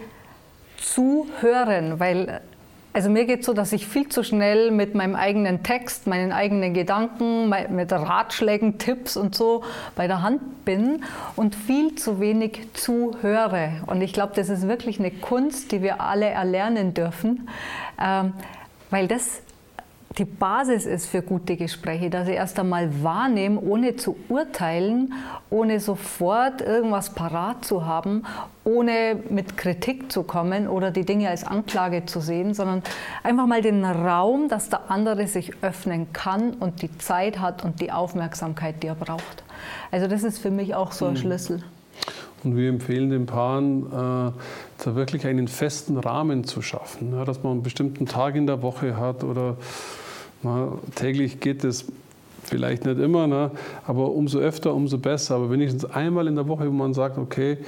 Speaker 4: zuhören, weil also mir geht es so, dass ich viel zu schnell mit meinem eigenen Text, meinen eigenen Gedanken, mit Ratschlägen, Tipps und so bei der Hand bin und viel zu wenig zuhöre. Und ich glaube, das ist wirklich eine Kunst, die wir alle erlernen dürfen, ähm, weil das die Basis ist für gute Gespräche, dass ich erst einmal wahrnehme, ohne zu urteilen, ohne sofort irgendwas parat zu haben, ohne mit Kritik zu kommen oder die Dinge als Anklage zu sehen, sondern einfach mal den Raum, dass der andere sich öffnen kann und die Zeit hat und die Aufmerksamkeit, die er braucht. Also das ist für mich auch so ein mhm. Schlüssel.
Speaker 2: Und wir empfehlen den Paaren, äh, da wirklich einen festen Rahmen zu schaffen, ja, dass man einen bestimmten Tag in der Woche hat oder na, täglich geht es vielleicht nicht immer, ne, aber umso öfter, umso besser. Aber wenigstens einmal in der Woche, wo man sagt, okay,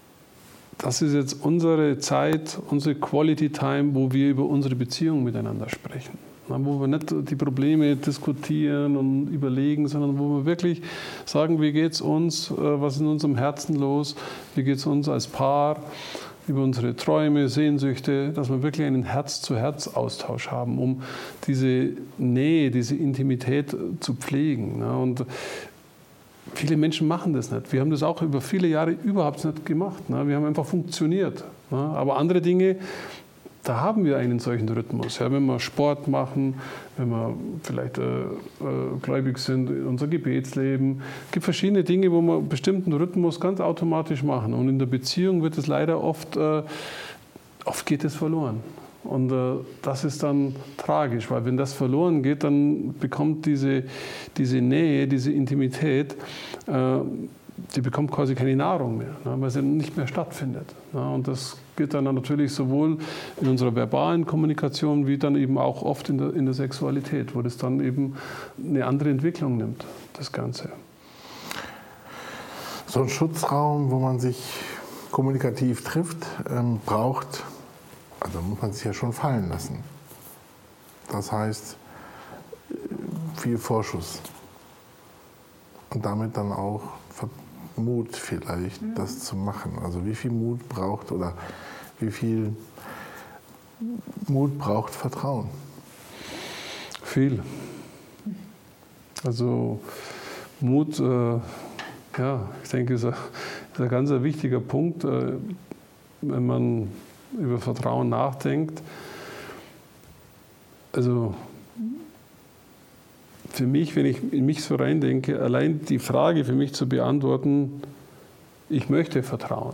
Speaker 2: das ist jetzt unsere Zeit, unsere Quality Time, wo wir über unsere Beziehung miteinander sprechen. Na, wo wir nicht die Probleme diskutieren und überlegen, sondern wo wir wirklich sagen, wie geht es uns, was ist in unserem Herzen los, wie geht es uns als Paar, über unsere Träume, Sehnsüchte, dass wir wirklich einen Herz-zu-Herz-Austausch haben, um diese Nähe, diese Intimität zu pflegen. Und viele Menschen machen das nicht. Wir haben das auch über viele Jahre überhaupt nicht gemacht. Wir haben einfach funktioniert. Aber andere Dinge, da haben wir einen solchen Rhythmus. Ja, wenn wir Sport machen, wenn wir vielleicht äh, äh, gläubig sind, unser Gebetsleben. Es gibt verschiedene Dinge, wo wir einen bestimmten Rhythmus ganz automatisch machen. Und in der Beziehung wird es leider oft, äh, oft geht es verloren. Und äh, das ist dann tragisch, weil wenn das verloren geht, dann bekommt diese, diese Nähe, diese Intimität, äh, die bekommt quasi keine Nahrung mehr, ne, weil sie nicht mehr stattfindet. Ne, und das geht dann natürlich sowohl in unserer verbalen Kommunikation wie dann eben auch oft in der, in der Sexualität, wo das dann eben eine andere Entwicklung nimmt, das Ganze.
Speaker 3: So ein Schutzraum, wo man sich kommunikativ trifft, ähm, braucht, also muss man sich ja schon fallen lassen. Das heißt, viel Vorschuss. Und damit dann auch Mut vielleicht, mhm. das zu machen. Also wie viel Mut braucht oder wie viel Mut braucht Vertrauen?
Speaker 2: Viel. Also Mut, äh, ja, ich denke, ist ein, ist ein ganz wichtiger Punkt, äh, wenn man über Vertrauen nachdenkt. Also für mich, wenn ich in mich so reindenke, allein die Frage für mich zu beantworten, ich möchte vertrauen.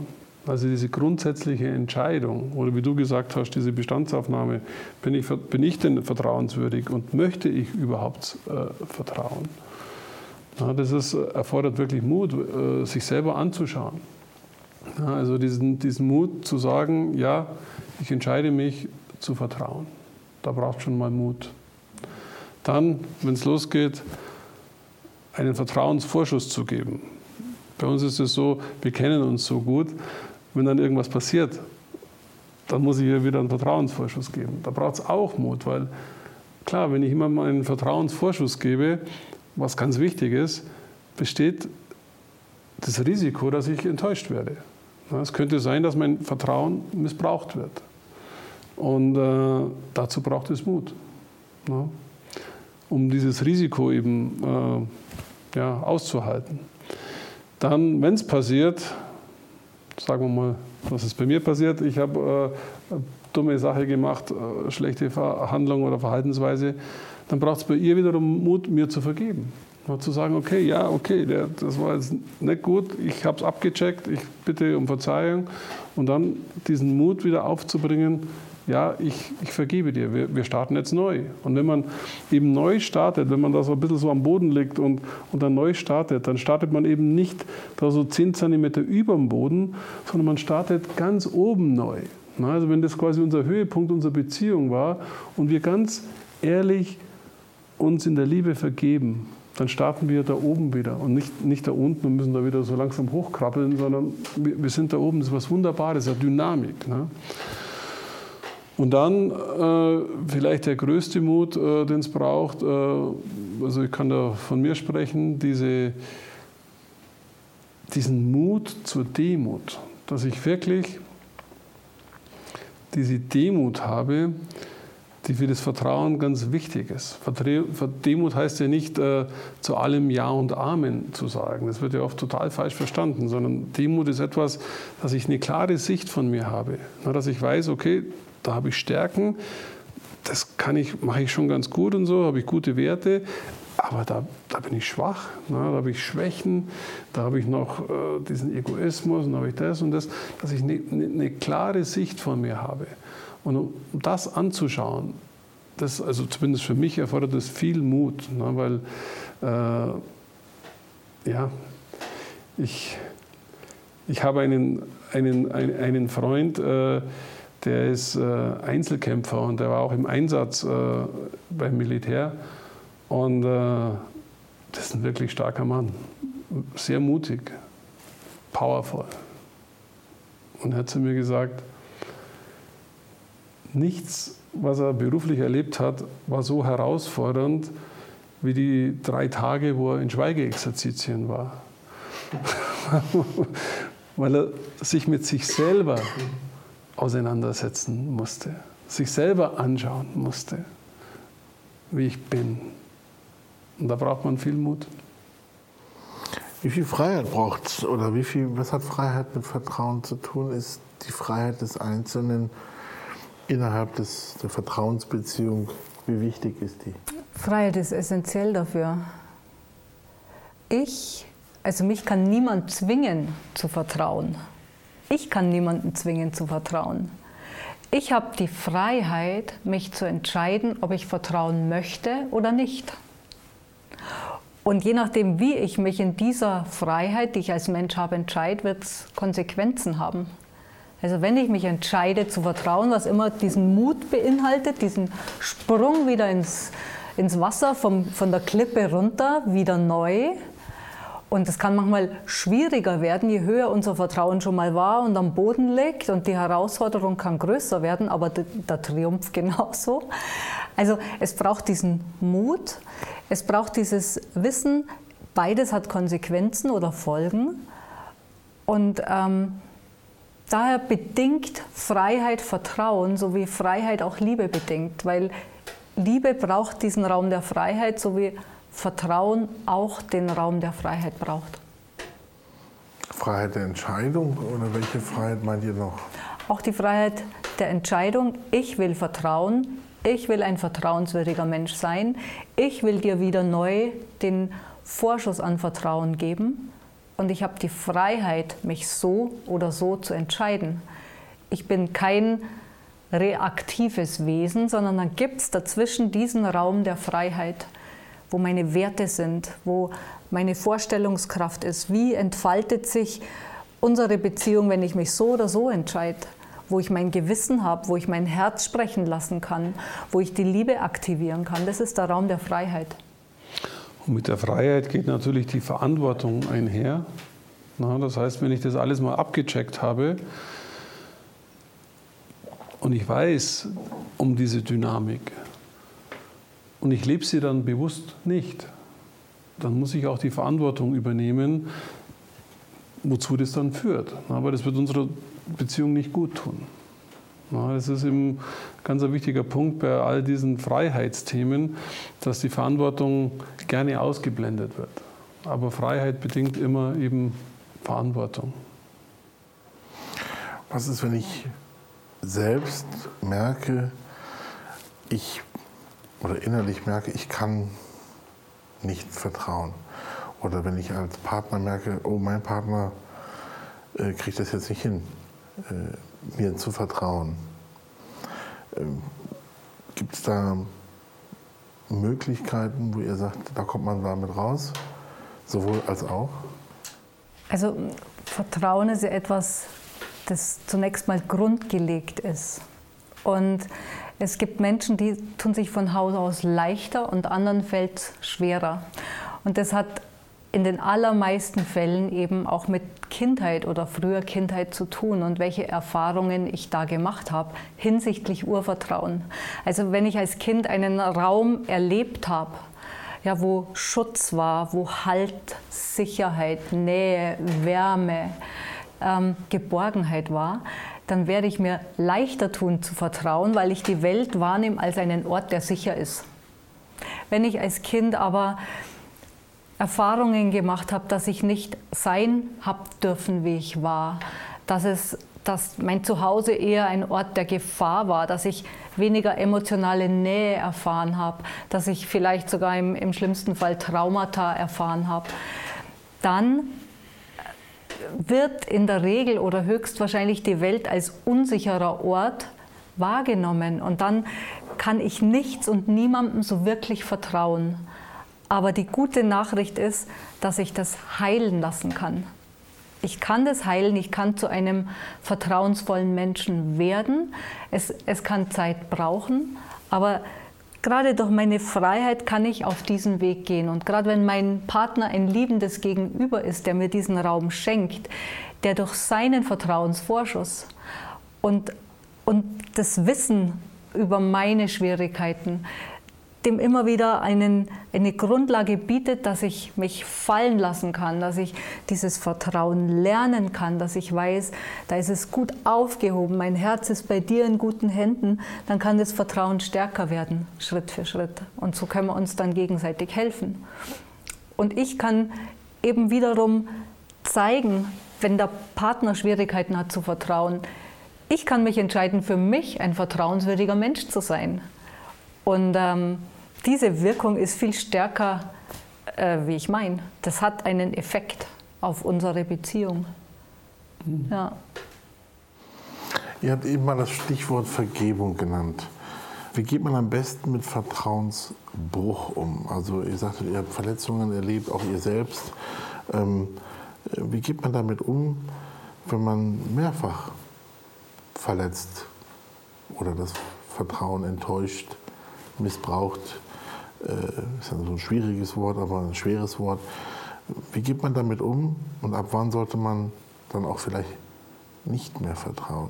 Speaker 2: Also diese grundsätzliche Entscheidung, oder wie du gesagt hast, diese Bestandsaufnahme, bin ich, bin ich denn vertrauenswürdig und möchte ich überhaupt äh, vertrauen? Ja, das ist, erfordert wirklich Mut, äh, sich selber anzuschauen. Ja, also diesen, diesen Mut zu sagen, ja, ich entscheide mich zu vertrauen. Da braucht schon mal Mut. Dann, wenn es losgeht, einen Vertrauensvorschuss zu geben. Bei uns ist es so, wir kennen uns so gut, wenn dann irgendwas passiert, dann muss ich ihr wieder einen Vertrauensvorschuss geben. Da braucht es auch Mut, weil klar, wenn ich immer mal einen Vertrauensvorschuss gebe, was ganz wichtig ist, besteht das Risiko, dass ich enttäuscht werde. Es könnte sein, dass mein Vertrauen missbraucht wird. Und äh, dazu braucht es Mut, ne? Um dieses Risiko eben äh, ja, auszuhalten. Dann, wenn es passiert, sagen wir mal, was ist bei mir passiert, ich habe äh, eine dumme Sache gemacht, äh, schlechte Handlung oder Verhaltensweise, dann braucht es bei ihr wiederum Mut, mir zu vergeben. Und zu sagen, okay, ja, okay, der, das war jetzt nicht gut, ich habe es abgecheckt, ich bitte um Verzeihung. Und dann diesen Mut wieder aufzubringen, ja, ich, ich vergebe dir, wir, wir starten jetzt neu. Und wenn man eben neu startet, wenn man da so ein bisschen so am Boden liegt und, und dann neu startet, dann startet man eben nicht da so zehn Zentimeter über dem Boden, sondern man startet ganz oben neu. Also wenn das quasi unser Höhepunkt unserer Beziehung war und wir ganz ehrlich uns in der Liebe vergeben, dann starten wir da oben wieder und nicht, nicht da unten und müssen da wieder so langsam hochkrabbeln, sondern wir, wir sind da oben, das ist was Wunderbares, eine Dynamik. Ne? Und dann äh, vielleicht der größte Mut, äh, den es braucht, äh, also ich kann da von mir sprechen, diese, diesen Mut zur Demut, dass ich wirklich diese Demut habe, die für das Vertrauen ganz wichtig ist. Demut heißt ja nicht, äh, zu allem Ja und Amen zu sagen. Das wird ja oft total falsch verstanden, sondern Demut ist etwas, dass ich eine klare Sicht von mir habe. Na, dass ich weiß, okay, da habe ich Stärken, das kann ich, mache ich schon ganz gut und so, habe ich gute Werte, aber da, da bin ich schwach, na, da habe ich Schwächen, da habe ich noch äh, diesen Egoismus und da habe ich das und das, dass ich eine, eine, eine klare Sicht von mir habe. Und um das anzuschauen, das, also zumindest für mich erfordert das viel Mut, ne, weil äh, ja, ich, ich habe einen, einen, einen Freund, äh, der ist äh, Einzelkämpfer und der war auch im Einsatz äh, beim Militär. Und äh, das ist ein wirklich starker Mann, sehr mutig, powerful. Und er hat zu mir gesagt, nichts, was er beruflich erlebt hat, war so herausfordernd wie die drei Tage, wo er in Schweigeexerzitien war. Weil er sich mit sich selber auseinandersetzen musste, sich selber anschauen musste, wie ich bin. Und da braucht man viel Mut.
Speaker 3: Wie viel Freiheit braucht es oder wie viel, was hat Freiheit mit Vertrauen zu tun? Ist die Freiheit des Einzelnen innerhalb des, der Vertrauensbeziehung, wie wichtig ist die?
Speaker 4: Freiheit ist essentiell dafür. Ich, also mich kann niemand zwingen zu vertrauen. Ich kann niemanden zwingen zu vertrauen. Ich habe die Freiheit, mich zu entscheiden, ob ich vertrauen möchte oder nicht. Und je nachdem, wie ich mich in dieser Freiheit, die ich als Mensch habe, entscheide, wird es Konsequenzen haben. Also wenn ich mich entscheide zu vertrauen, was immer diesen Mut beinhaltet, diesen Sprung wieder ins, ins Wasser, vom, von der Klippe runter, wieder neu. Und es kann manchmal schwieriger werden, je höher unser Vertrauen schon mal war und am Boden liegt. Und die Herausforderung kann größer werden, aber der Triumph genauso. Also es braucht diesen Mut, es braucht dieses Wissen, beides hat Konsequenzen oder Folgen. Und ähm, daher bedingt Freiheit Vertrauen, so wie Freiheit auch Liebe bedingt. Weil Liebe braucht diesen Raum der Freiheit, so wie Vertrauen auch den Raum der Freiheit braucht.
Speaker 3: Freiheit der Entscheidung oder welche Freiheit meint ihr noch? Auch
Speaker 4: die Freiheit der Entscheidung. Ich will vertrauen, ich will ein vertrauenswürdiger Mensch sein, ich will dir wieder neu den Vorschuss an Vertrauen geben. und ich habe die Freiheit, mich so oder so zu entscheiden. Ich bin kein reaktives Wesen, sondern dann gibt es dazwischen diesen Raum der Freiheit, wo meine Werte sind, wo meine Vorstellungskraft ist. Wie entfaltet sich unsere Beziehung, wenn ich mich so oder so entscheide? Wo ich mein Gewissen habe, wo ich mein Herz sprechen lassen kann, wo ich die Liebe aktivieren kann. Das ist der Raum der Freiheit.
Speaker 2: Und mit der Freiheit geht natürlich die Verantwortung einher. Na, das heißt, wenn ich das alles mal abgecheckt habe und ich weiß um diese Dynamik und ich lebe sie dann bewusst nicht, dann muss ich auch die Verantwortung übernehmen, wozu das dann führt. Aber das wird unserer Beziehung nicht gut tun. Das ist eben ein ganz wichtiger Punkt bei all diesen Freiheitsthemen, dass die Verantwortung gerne ausgeblendet wird. Aber Freiheit bedingt immer eben Verantwortung.
Speaker 3: Was ist, wenn ich selbst merke, ich oder innerlich merke, ich kann nicht vertrauen? Oder wenn ich als Partner merke, oh, mein Partner äh, kriegt das jetzt nicht hin, äh, mir zu vertrauen. Ähm, gibt es da Möglichkeiten, wo ihr sagt, da kommt man damit raus? Sowohl als auch?
Speaker 4: Also Vertrauen ist ja etwas, das zunächst mal grundgelegt ist. Und es gibt Menschen, die tun sich von Haus aus leichter und anderen fällt es schwerer. Und das hat in den allermeisten Fällen eben auch mit Kindheit oder früher Kindheit zu tun und welche Erfahrungen ich da gemacht habe hinsichtlich Urvertrauen. Also wenn ich als Kind einen Raum erlebt habe, ja, wo Schutz war, wo Halt, Sicherheit, Nähe, Wärme, ähm, Geborgenheit war, dann werde ich mir leichter tun zu vertrauen, weil ich die Welt wahrnehme als einen Ort, der sicher ist. Wenn ich als Kind aber Erfahrungen gemacht habe, dass ich nicht sein habe dürfen, wie ich war, dass, es, dass mein Zuhause eher ein Ort der Gefahr war, dass ich weniger emotionale Nähe erfahren habe, dass ich vielleicht sogar im, im schlimmsten Fall Traumata erfahren habe, dann wird in der Regel oder höchstwahrscheinlich die Welt als unsicherer Ort wahrgenommen. Und dann kann ich nichts und niemandem so wirklich vertrauen. Aber die gute Nachricht ist, dass ich das heilen lassen kann. Ich kann das heilen, ich kann zu einem vertrauensvollen Menschen werden. Es, es kann Zeit brauchen, aber gerade durch meine Freiheit kann ich auf diesen Weg gehen. Und gerade wenn mein Partner ein liebendes Gegenüber ist, der mir diesen Raum schenkt, der durch seinen Vertrauensvorschuss und, und das Wissen über meine Schwierigkeiten dem immer wieder einen, eine Grundlage bietet, dass ich mich fallen lassen kann, dass ich dieses Vertrauen lernen kann, dass ich weiß, da ist es gut aufgehoben, mein Herz ist bei dir in guten Händen, dann kann das Vertrauen stärker werden, Schritt für Schritt. Und so können wir uns dann gegenseitig helfen. Und ich kann eben wiederum zeigen, wenn der Partner Schwierigkeiten hat zu vertrauen, ich kann mich entscheiden, für mich ein vertrauenswürdiger Mensch zu sein. Und ähm, diese Wirkung ist viel stärker, äh, wie ich meine. Das hat einen Effekt auf unsere Beziehung. Mhm. Ja.
Speaker 3: Ihr habt eben mal das Stichwort Vergebung genannt. Wie geht man am besten mit Vertrauensbruch um? Also ihr sagtet, ihr habt Verletzungen erlebt, auch ihr selbst. Ähm, wie geht man damit um, wenn man mehrfach verletzt oder das Vertrauen enttäuscht, missbraucht? Ist ja so ein schwieriges Wort, aber ein schweres Wort. Wie geht man damit um und ab wann sollte man dann auch vielleicht nicht mehr vertrauen?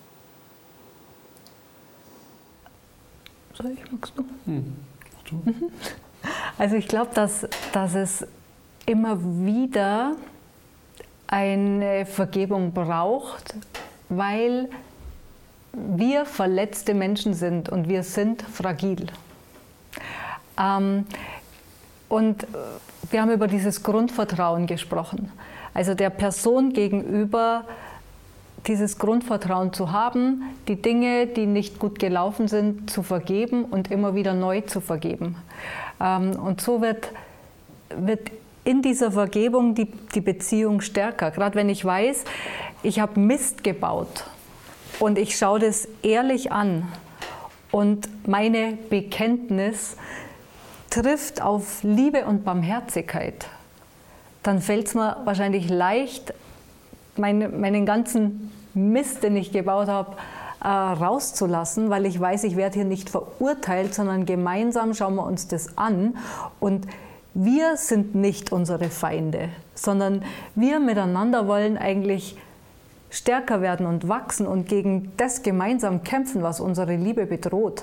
Speaker 4: Soll ich, magst du? Hm. du? Also ich glaube, dass, dass es immer wieder eine Vergebung braucht, weil wir verletzte Menschen sind und wir sind fragil. Ähm, und wir haben über dieses Grundvertrauen gesprochen. Also der Person gegenüber dieses Grundvertrauen zu haben, die Dinge, die nicht gut gelaufen sind, zu vergeben und immer wieder neu zu vergeben. Ähm, und so wird, wird in dieser Vergebung die, die Beziehung stärker. Gerade wenn ich weiß, ich habe Mist gebaut und ich schaue das ehrlich an und meine Bekenntnis trifft auf Liebe und Barmherzigkeit, dann fällt es mir wahrscheinlich leicht, meine, meinen ganzen Mist, den ich gebaut habe, äh, rauszulassen, weil ich weiß, ich werde hier nicht verurteilt, sondern gemeinsam schauen wir uns das an und wir sind nicht unsere Feinde, sondern wir miteinander wollen eigentlich stärker werden und wachsen und gegen das gemeinsam kämpfen, was unsere Liebe bedroht.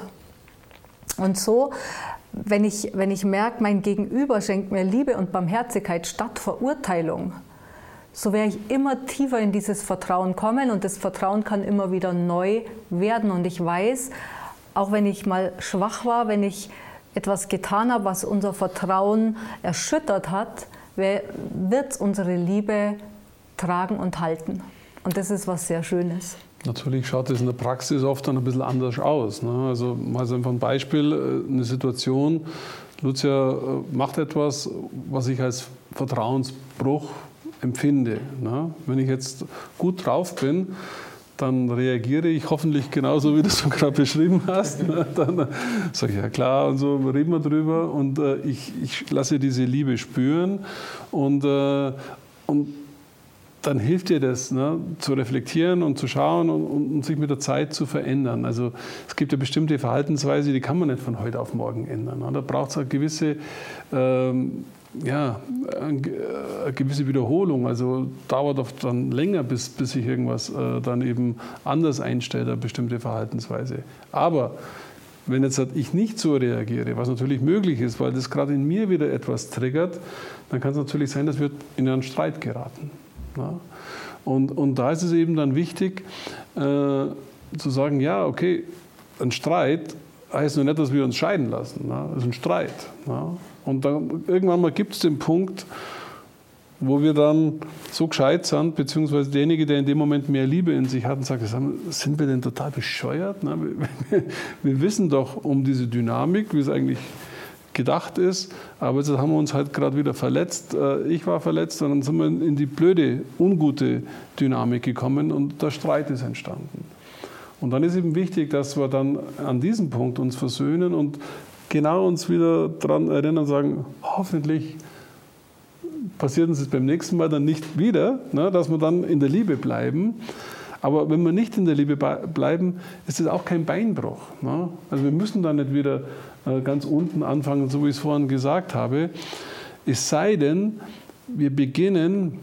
Speaker 4: Und so, wenn ich, wenn ich merke, mein Gegenüber schenkt mir Liebe und Barmherzigkeit statt Verurteilung, so werde ich immer tiefer in dieses Vertrauen kommen und das Vertrauen kann immer wieder neu werden. Und ich weiß, auch wenn ich mal schwach war, wenn ich etwas getan habe, was unser Vertrauen erschüttert hat, wird unsere Liebe tragen und halten. Und das ist was sehr Schönes.
Speaker 2: Natürlich schaut es in der Praxis oft dann ein bisschen anders aus. Ne? Also mal so einfach ein Beispiel, eine Situation, Lucia macht etwas, was ich als Vertrauensbruch empfinde. Ne? Wenn ich jetzt gut drauf bin, dann reagiere ich hoffentlich genauso, wie du es gerade beschrieben hast. Ne? Dann sage ich, ja klar, und so reden wir drüber und äh, ich, ich lasse diese Liebe spüren und, äh, und dann hilft dir das, ne, zu reflektieren und zu schauen und, und sich mit der Zeit zu verändern. Also es gibt ja bestimmte Verhaltensweise, die kann man nicht von heute auf morgen ändern. Ne? Da braucht es eine gewisse, ähm, ja, eine gewisse Wiederholung. Also dauert oft dann länger, bis, bis sich irgendwas äh, dann eben anders einstellt, eine bestimmte Verhaltensweise. Aber wenn jetzt ich nicht so reagiere, was natürlich möglich ist, weil das gerade in mir wieder etwas triggert, dann kann es natürlich sein, dass wir in einen Streit geraten. Ja. Und, und da ist es eben dann wichtig, äh, zu sagen, ja, okay, ein Streit heißt nur nicht, dass wir uns scheiden lassen. Ja. Das ist ein Streit. Ja. Und dann irgendwann mal gibt es den Punkt, wo wir dann so gescheit sind, beziehungsweise derjenige, der in dem Moment mehr Liebe in sich hat und sagt, sind wir denn total bescheuert? Na, wir, wir wissen doch um diese Dynamik, wie es eigentlich gedacht ist, aber jetzt haben wir uns halt gerade wieder verletzt. Ich war verletzt und dann sind wir in die blöde, ungute Dynamik gekommen und der Streit ist entstanden. Und dann ist eben wichtig, dass wir dann an diesem Punkt uns versöhnen und genau uns wieder daran erinnern und sagen, hoffentlich passiert uns das beim nächsten Mal dann nicht wieder, ne, dass wir dann in der Liebe bleiben. Aber wenn wir nicht in der Liebe bleiben, ist das auch kein Beinbruch. Ne? Also wir müssen dann nicht wieder äh, ganz unten anfangen, so wie ich es vorhin gesagt habe. Es sei denn, wir beginnen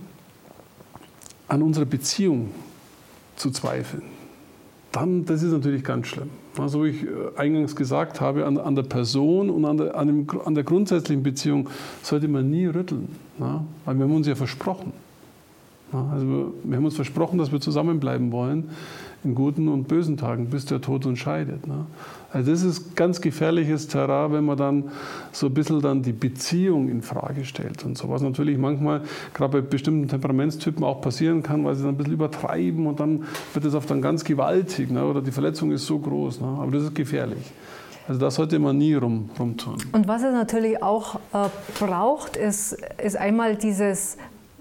Speaker 2: an unserer Beziehung zu zweifeln. Dann, das ist natürlich ganz schlimm. So wie ich eingangs gesagt habe, an, an der Person und an der, an, dem, an der grundsätzlichen Beziehung sollte man nie rütteln. Ne? Weil wir haben uns ja versprochen. Also wir haben uns versprochen, dass wir zusammenbleiben wollen in guten und bösen Tagen, bis der Tod uns scheidet. Also das ist ganz gefährliches Terrain, wenn man dann so ein bisschen dann die Beziehung in Frage stellt und so, was natürlich manchmal gerade bei bestimmten Temperamentstypen auch passieren kann, weil sie dann ein bisschen übertreiben und dann wird es oft dann ganz gewaltig, ne? Oder die Verletzung ist so groß. Ne? Aber das ist gefährlich. Also da sollte man nie rum, rumtun.
Speaker 4: Und was es natürlich auch äh, braucht, ist, ist einmal dieses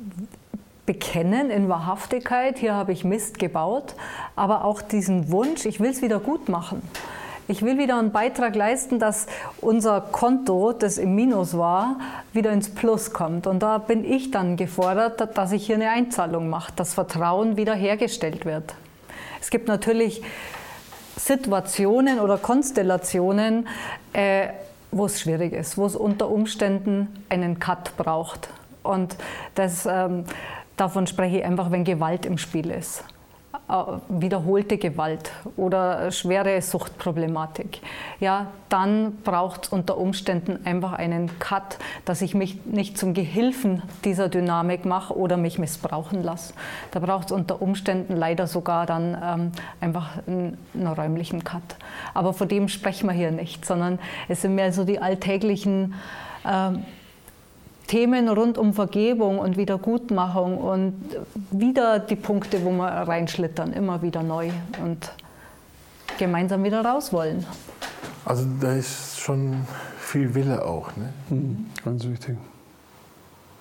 Speaker 4: Bekennen in Wahrhaftigkeit, hier habe ich Mist gebaut, aber auch diesen Wunsch, ich will es wieder gut machen. Ich will wieder einen Beitrag leisten, dass unser Konto, das im Minus war, wieder ins Plus kommt. Und da bin ich dann gefordert, dass ich hier eine Einzahlung mache, dass Vertrauen wieder hergestellt wird. Es gibt natürlich Situationen oder Konstellationen, äh, wo es schwierig ist, wo es unter Umständen einen Cut braucht. Und das ähm, davon spreche ich einfach, wenn Gewalt im Spiel ist. Wiederholte Gewalt oder schwere Suchtproblematik. Ja, dann braucht es unter Umständen einfach einen Cut, dass ich mich nicht zum Gehilfen dieser Dynamik mache oder mich missbrauchen lasse. Da braucht es unter Umständen leider sogar dann ähm, einfach einen, einen räumlichen Cut. Aber von dem sprechen wir hier nicht, sondern es sind mehr so die alltäglichen ähm, Themen rund um Vergebung und Wiedergutmachung und wieder die Punkte, wo wir reinschlittern, immer wieder neu und gemeinsam wieder raus wollen.
Speaker 3: Also da ist schon viel Wille auch, ne?
Speaker 2: Mhm, ganz wichtig.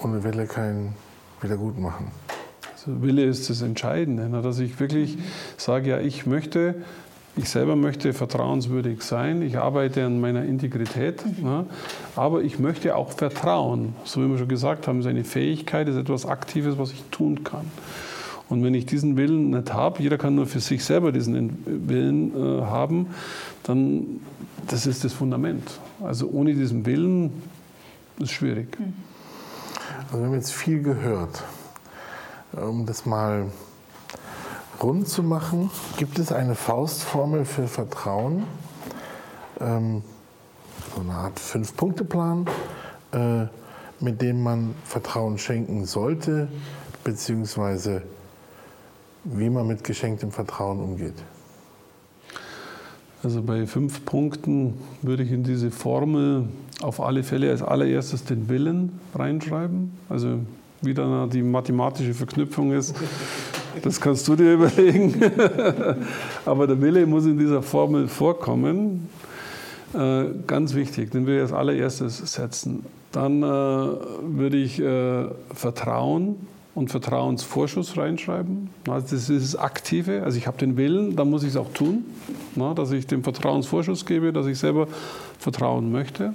Speaker 3: ohne Wille kein Wiedergutmachen.
Speaker 2: Also Wille ist das Entscheidende, dass ich wirklich sage, ja, ich möchte, ich selber möchte vertrauenswürdig sein, ich arbeite an meiner Integrität, ne, aber ich möchte auch vertrauen. So wie wir schon gesagt haben, ist eine Fähigkeit, ist etwas Aktives, was ich tun kann. Und wenn ich diesen Willen nicht habe, jeder kann nur für sich selber diesen Willen äh, haben, dann das ist das Fundament. Also ohne diesen Willen ist es schwierig.
Speaker 3: Also wir haben jetzt viel gehört. Um das mal rund zu machen, gibt es eine Faustformel für Vertrauen, ähm, so eine Art Fünf-Punkte-Plan, äh, mit dem man Vertrauen schenken sollte, beziehungsweise wie man mit geschenktem Vertrauen umgeht.
Speaker 2: Also bei fünf Punkten würde ich in diese Formel auf alle Fälle als allererstes den Willen reinschreiben. Also wie dann die mathematische Verknüpfung ist, das kannst du dir überlegen. Aber der Wille muss in dieser Formel vorkommen. Äh, ganz wichtig, den will ich als allererstes setzen. Dann äh, würde ich äh, Vertrauen und Vertrauensvorschuss reinschreiben. Also das ist das Aktive. Also ich habe den Willen, dann muss ich es auch tun, na, dass ich dem Vertrauensvorschuss gebe, dass ich selber vertrauen möchte.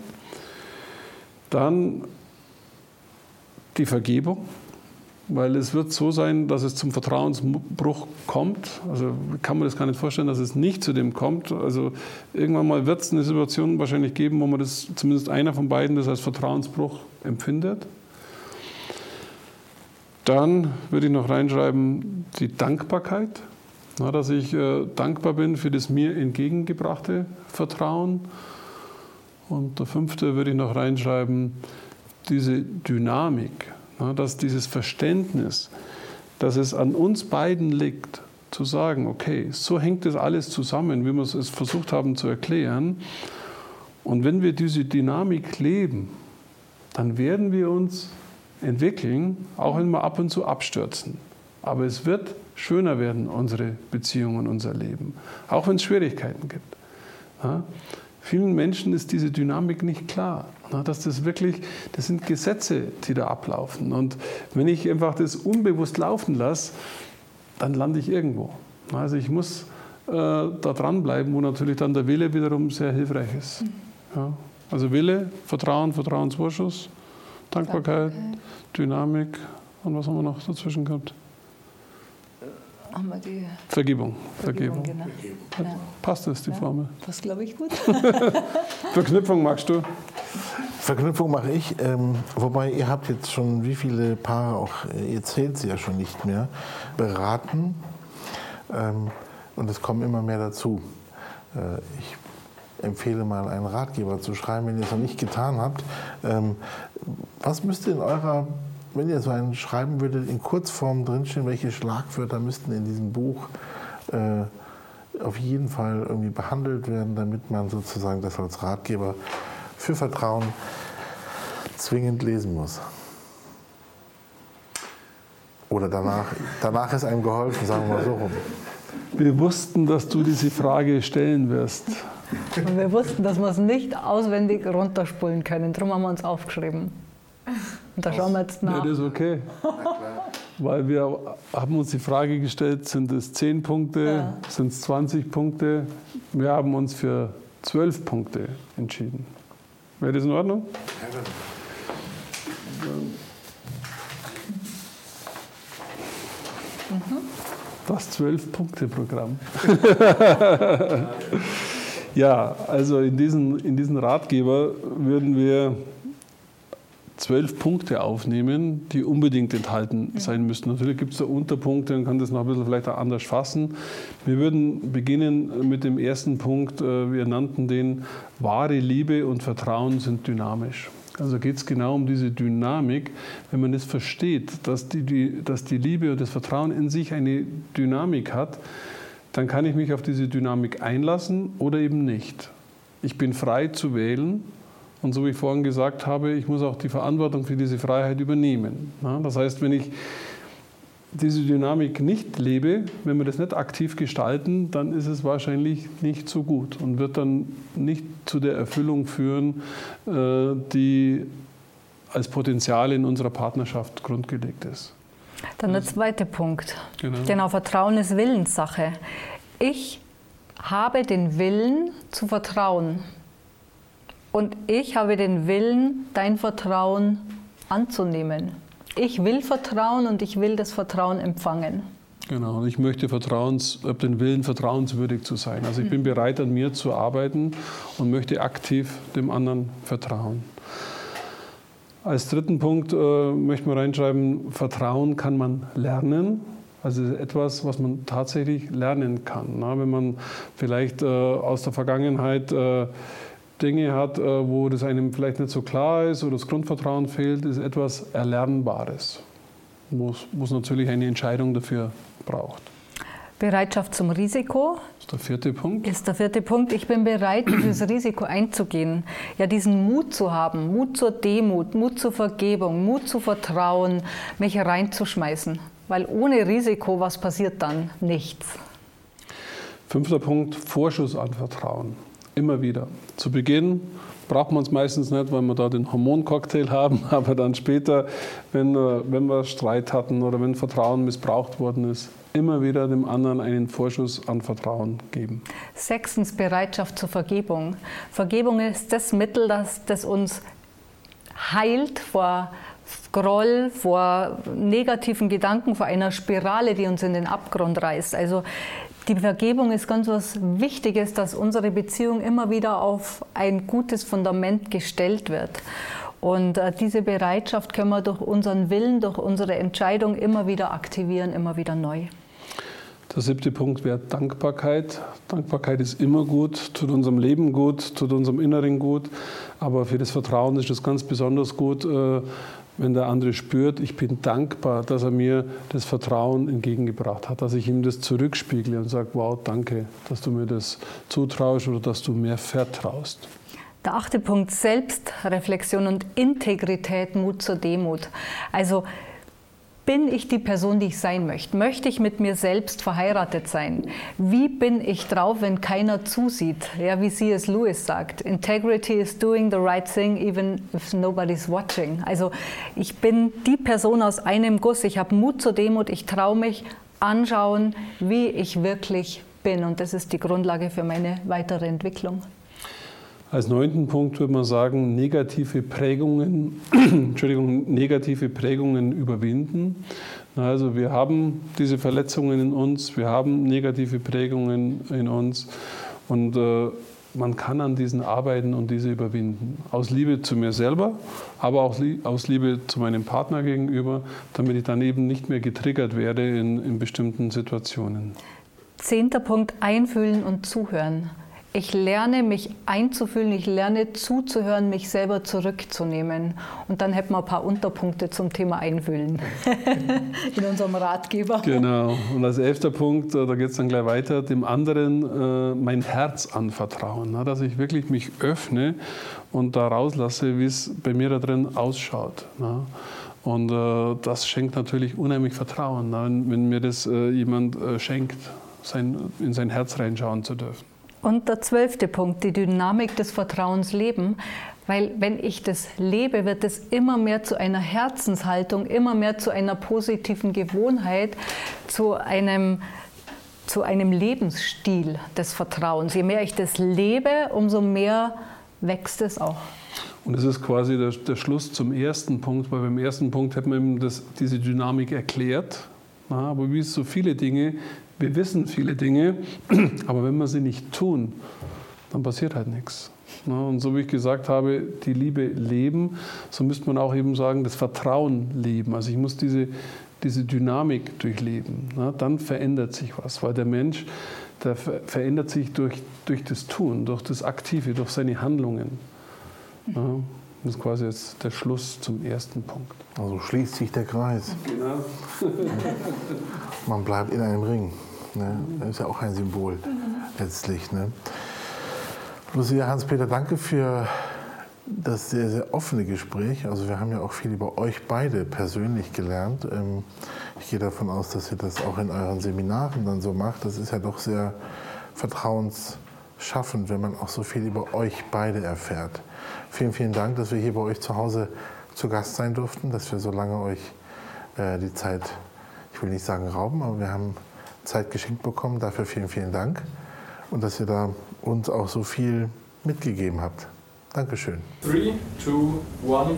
Speaker 2: Dann die Vergebung, weil es wird so sein, dass es zum Vertrauensbruch kommt. Also kann man das gar nicht vorstellen, dass es nicht zu dem kommt. Also irgendwann mal wird es eine Situation wahrscheinlich geben, wo man das, zumindest einer von beiden, das als Vertrauensbruch empfindet. Dann würde ich noch reinschreiben die Dankbarkeit, na, dass ich äh, dankbar bin für das mir entgegengebrachte Vertrauen. Und der fünfte würde ich noch reinschreiben, diese Dynamik, na, dass dieses Verständnis, dass es an uns beiden liegt, zu sagen, okay, so hängt das alles zusammen, wie wir es versucht haben zu erklären. Und wenn wir diese Dynamik leben, dann werden wir uns entwickeln, auch wenn wir ab und zu abstürzen. Aber es wird schöner werden, unsere Beziehungen, unser Leben, auch wenn es Schwierigkeiten gibt. Ja? Vielen Menschen ist diese Dynamik nicht klar, na, dass das wirklich, das sind Gesetze, die da ablaufen. Und wenn ich einfach das unbewusst laufen lasse, dann lande ich irgendwo. Also ich muss äh, da dranbleiben, wo natürlich dann der Wille wiederum sehr hilfreich ist. Ja? Also Wille, Vertrauen, Vertrauensvorschuss, Dankbarkeit, Dynamik und was haben wir noch dazwischen gehabt?
Speaker 5: Haben wir die
Speaker 2: Vergebung.
Speaker 5: Vergebung,
Speaker 2: Vergebung.
Speaker 5: genau. Ja.
Speaker 2: Passt das, die
Speaker 5: Ja,
Speaker 2: Formel?
Speaker 5: passt, glaube ich, gut.
Speaker 2: Verknüpfung magst du?
Speaker 3: Verknüpfung mache ich, ähm, wobei ihr habt jetzt schon, wie viele Paare, auch ihr zählt sie ja schon nicht mehr, beraten ähm, und es kommen immer mehr dazu. Äh, ich empfehle mal, einen Ratgeber zu schreiben, wenn ihr es noch nicht getan habt. Ähm, was müsste in eurer, wenn ihr so einen schreiben würdet, in Kurzform drinstehen, welche Schlagwörter müssten in diesem Buch äh, auf jeden Fall irgendwie behandelt werden, damit man sozusagen das als Ratgeber für Vertrauen zwingend lesen muss? Oder danach, danach ist einem geholfen, sagen wir mal so rum.
Speaker 2: Wir wussten, dass du diese Frage stellen wirst.
Speaker 4: Und wir wussten, dass wir es nicht auswendig runterspulen können. Darum haben wir uns aufgeschrieben. Und da schauen wir jetzt nach.
Speaker 2: Ja, das ist okay. Weil wir haben uns die Frage gestellt, sind es zehn Punkte, ja. sind es zwanzig Punkte? Wir haben uns für zwölf Punkte entschieden. Wäre das in Ordnung?
Speaker 4: Mhm.
Speaker 2: Das zwölf-Punkte-Programm. Ja, also in diesen, in diesen Ratgeber würden wir zwölf Punkte aufnehmen, die unbedingt enthalten sein müssten. Natürlich gibt es da Unterpunkte und kann das noch ein bisschen vielleicht auch anders fassen. Wir würden beginnen mit dem ersten Punkt. Wir nannten den: wahre Liebe und Vertrauen sind dynamisch. Also geht es genau um diese Dynamik. Wenn man es versteht, dass die, die, dass die Liebe und das Vertrauen in sich eine Dynamik hat, dann kann ich mich auf diese Dynamik einlassen oder eben nicht. Ich bin frei zu wählen. Und so wie ich vorhin gesagt habe, ich muss auch die Verantwortung für diese Freiheit übernehmen. Das heißt, wenn ich diese Dynamik nicht lebe, wenn wir das nicht aktiv gestalten, dann ist es wahrscheinlich nicht so gut und wird dann nicht zu der Erfüllung führen, die als Potenzial in unserer Partnerschaft grundgelegt ist.
Speaker 4: Dann der zweite Punkt.
Speaker 2: Genau.
Speaker 4: Genau, Vertrauen ist Willenssache. Ich habe den Willen zu vertrauen. Und ich habe den Willen, dein Vertrauen anzunehmen. Ich will vertrauen und ich will das Vertrauen empfangen.
Speaker 2: Genau, und ich möchte vertrauens, habe den Willen, vertrauenswürdig zu sein. Also ich bin bereit, an mir zu arbeiten und möchte aktiv dem anderen vertrauen. Als dritten Punkt äh, möchten wir reinschreiben, Vertrauen kann man lernen. Also etwas, was man tatsächlich lernen kann. Na, wenn man vielleicht äh, aus der Vergangenheit äh, Dinge hat, äh, wo das einem vielleicht nicht so klar ist oder das Grundvertrauen fehlt, ist etwas Erlernbares, wo es natürlich eine Entscheidung dafür braucht.
Speaker 4: Bereitschaft zum Risiko.
Speaker 2: Das ist der vierte Punkt.
Speaker 4: Ist der vierte Punkt. Ich bin bereit, dieses Risiko einzugehen. Ja, diesen Mut zu haben, Mut zur Demut, Mut zur Vergebung, Mut zu vertrauen, mich reinzuschmeißen. Weil ohne Risiko, was passiert dann? Nichts.
Speaker 2: Fünfter Punkt, Vorschuss an Vertrauen. Immer wieder. Zu Beginn braucht man es meistens nicht, weil wir da den Hormoncocktail haben, aber dann später, wenn, wenn wir Streit hatten oder wenn Vertrauen missbraucht worden ist, immer wieder dem anderen einen Vorschuss an Vertrauen geben.
Speaker 4: Sechstens, Bereitschaft zur Vergebung. Vergebung ist das Mittel, das, das uns heilt vor Groll, vor negativen Gedanken, vor einer Spirale, die uns in den Abgrund reißt. Also die Vergebung ist ganz was Wichtiges, dass unsere Beziehung immer wieder auf ein gutes Fundament gestellt wird. Und äh, diese Bereitschaft können wir durch unseren Willen, durch unsere Entscheidung immer wieder aktivieren, immer wieder neu.
Speaker 2: Der siebte Punkt wäre Dankbarkeit. Dankbarkeit ist immer gut, tut unserem Leben gut, tut unserem Inneren gut. Aber für das Vertrauen ist es ganz besonders gut, äh, wenn der andere spürt, ich bin dankbar, dass er mir das Vertrauen entgegengebracht hat, dass ich ihm das zurückspiegle und sage, wow, danke, dass du mir das zutraust oder dass du mir vertraust.
Speaker 4: Der achte Punkt, Selbstreflexion und Integrität, Mut zur Demut. Also bin ich die Person, die ich sein möchte? Möchte ich mit mir selbst verheiratet sein? Wie bin ich drauf, wenn keiner zusieht? Ja, wie C S Lewis sagt, Integrity is doing the right thing even if nobody's watching. Also ich bin die Person aus einem Guss. Ich habe Mut zur Demut. Ich traue mich anschauen, wie ich wirklich bin. Und das ist die Grundlage für meine weitere Entwicklung.
Speaker 2: Als neunten Punkt würde man sagen, negative Prägungen, Entschuldigung, negative Prägungen überwinden. Also wir haben diese Verletzungen in uns, wir haben negative Prägungen in uns und äh, man kann an diesen arbeiten und diese überwinden. Aus Liebe zu mir selber, aber auch aus Liebe zu meinem Partner gegenüber, damit ich dann eben nicht mehr getriggert werde in, in bestimmten Situationen.
Speaker 4: Zehnter Punkt, einfühlen und zuhören. Ich lerne, mich einzufühlen, ich lerne zuzuhören, mich selber zurückzunehmen. Und dann hätten wir ein paar Unterpunkte zum Thema Einfühlen in unserem Ratgeber.
Speaker 2: Genau. Und als elfter Punkt, da geht es dann gleich weiter, dem anderen äh, mein Herz anvertrauen. Na, dass ich wirklich mich öffne und da rauslasse, wie es bei mir da drin ausschaut. Na. Und äh, das schenkt natürlich unheimlich Vertrauen, na, wenn, wenn mir das äh, jemand äh, schenkt, sein, in sein Herz reinschauen zu dürfen.
Speaker 4: Und der zwölfte Punkt, die Dynamik des Vertrauens leben. Weil wenn ich das lebe, wird es immer mehr zu einer Herzenshaltung, immer mehr zu einer positiven Gewohnheit, zu einem, zu einem Lebensstil des Vertrauens. Je mehr ich das lebe, umso mehr wächst es auch.
Speaker 2: Und das ist quasi der, der Schluss zum ersten Punkt, weil beim ersten Punkt hat man eben das, diese Dynamik erklärt. Na, aber wie es so viele Dinge, wir wissen viele Dinge, aber wenn wir sie nicht tun, dann passiert halt nichts. Na, und so wie ich gesagt habe, die Liebe leben, so müsste man auch eben sagen, das Vertrauen leben. Also ich muss diese, diese Dynamik durchleben. Na, dann verändert sich was, weil der Mensch, der verändert sich durch, durch das Tun, durch das Aktive, durch seine Handlungen. Na, das ist quasi jetzt der Schluss zum ersten Punkt.
Speaker 3: Also schließt sich der Kreis.
Speaker 2: Genau.
Speaker 3: Man bleibt in einem Ring. Ne? Das ist ja auch ein Symbol letztlich. Ne? Lucia, Hans-Peter, danke für das sehr, sehr offene Gespräch. Also wir haben ja auch viel über euch beide persönlich gelernt. Ich gehe davon aus, dass ihr das auch in euren Seminaren dann so macht. Das ist ja doch sehr vertrauensschaffend, wenn man auch so viel über euch beide erfährt. Vielen, vielen Dank, dass wir hier bei euch zu Hause zu Gast sein durften, dass wir so lange euch äh, die Zeit, ich will nicht sagen rauben, aber wir haben Zeit geschenkt bekommen. Dafür vielen, vielen Dank. Und dass ihr da uns auch so viel mitgegeben habt. Dankeschön.
Speaker 6: Three, two, one.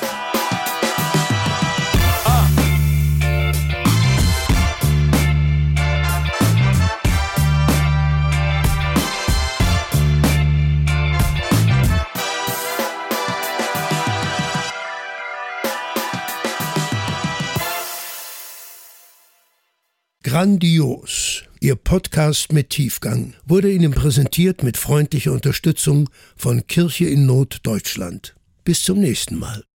Speaker 1: Grandios, Ihr Podcast mit Tiefgang, wurde Ihnen präsentiert mit freundlicher Unterstützung von Kirche in Not Deutschland. Bis zum nächsten Mal.